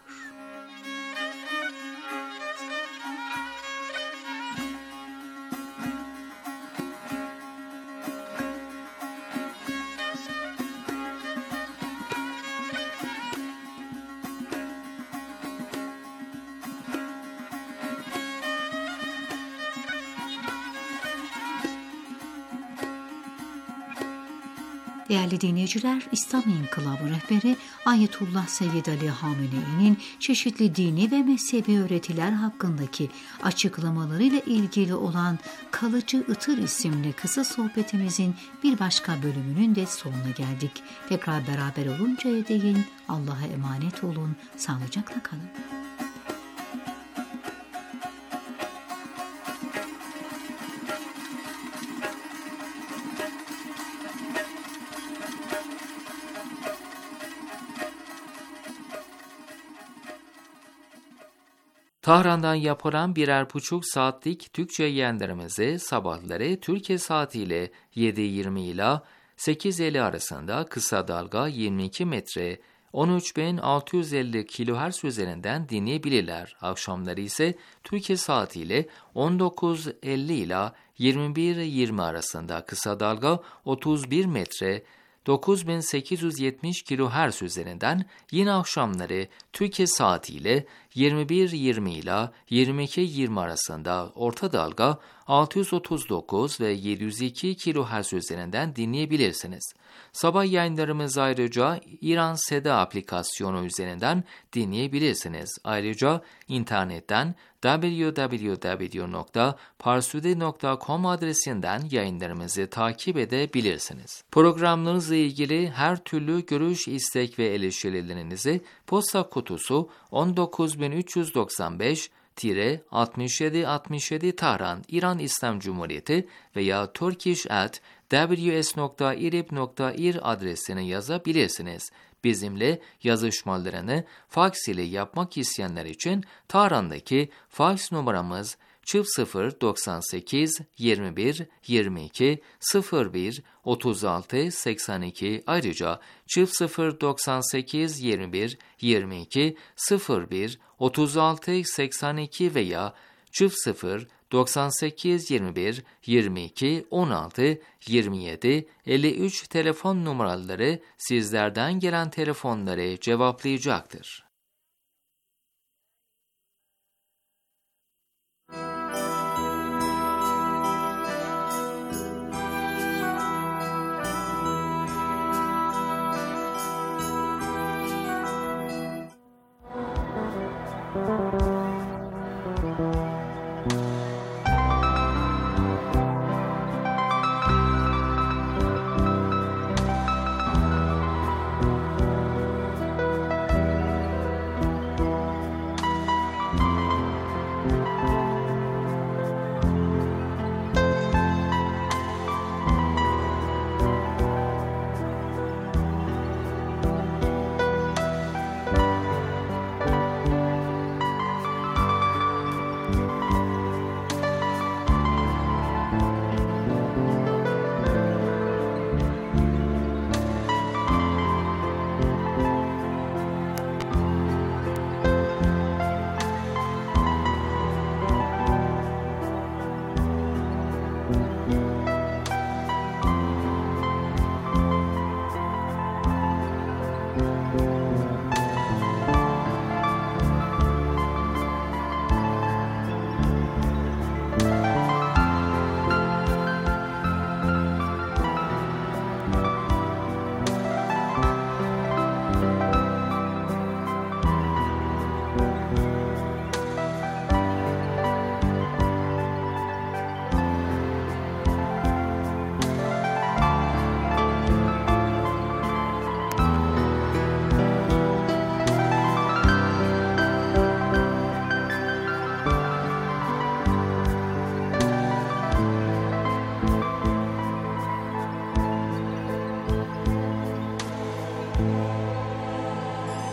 Değerli dinleyiciler, İslam İnkılabı rehberi Ayetullah Seyyid Ali Hamenei'nin çeşitli dini ve mezhebi öğretiler hakkındaki açıklamalarıyla ilgili olan Kalıcı Itır isimli kısa sohbetimizin bir başka bölümünün de sonuna geldik. Tekrar beraber oluncaya değin Allah'a emanet olun, sağlıcakla kalın. Tahran'dan yapılan birer buçuk saatlik Türkçe yayınlarımızı sabahları Türkiye saatiyle yedi yirmi ila sekiz elli arasında kısa dalga yirmi iki metre on üç bin altı yüz elli kilohertz üzerinden dinleyebilirler. Akşamları ise Türkiye saatiyle on dokuz elli ila yirmi bir yirmi arasında kısa dalga otuz bir metre dokuz bin sekiz yüz yetmiş kilohertz üzerinden, yine akşamları Türkiye saatiyle yirmi bir yirmi ila yirmi iki yirmi arasında orta dalga altı yüz otuz dokuz ve yedi yüz iki kilohertz üzerinden dinleyebilirsiniz. Sabah yayınlarımız ayrıca İran Seda aplikasyonu üzerinden dinleyebilirsiniz. Ayrıca internetten double-u double-u double-u nokta parsude nokta com adresinden yayınlarımızı takip edebilirsiniz. Programlarınızla ilgili her türlü görüş, istek ve eleştirilerinizi posta kutusu on dokuz bin üç yüz doksan beş altmış yedi altmış yedi Tahran, İran İslam Cumhuriyeti veya turkish at w s nokta irib nokta ir adresine yazabilirsiniz. Bizimle yazışmalarını faks ile yapmak isteyenler için Tahran'daki faks numaramız çift sıfır doksan sekiz yirmi bir yirmi iki sıfır bir otuz altı seksen iki, ayrıca çift sıfır doksan sekiz yirmi bir yirmi iki sıfır bir otuz altı seksen iki veya çift sıfır doksan sekiz yirmi bir yirmi iki on altı yirmi yedi elli üç telefon numaraları sizlerden gelen telefonları cevaplayacaktır.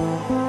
Müzik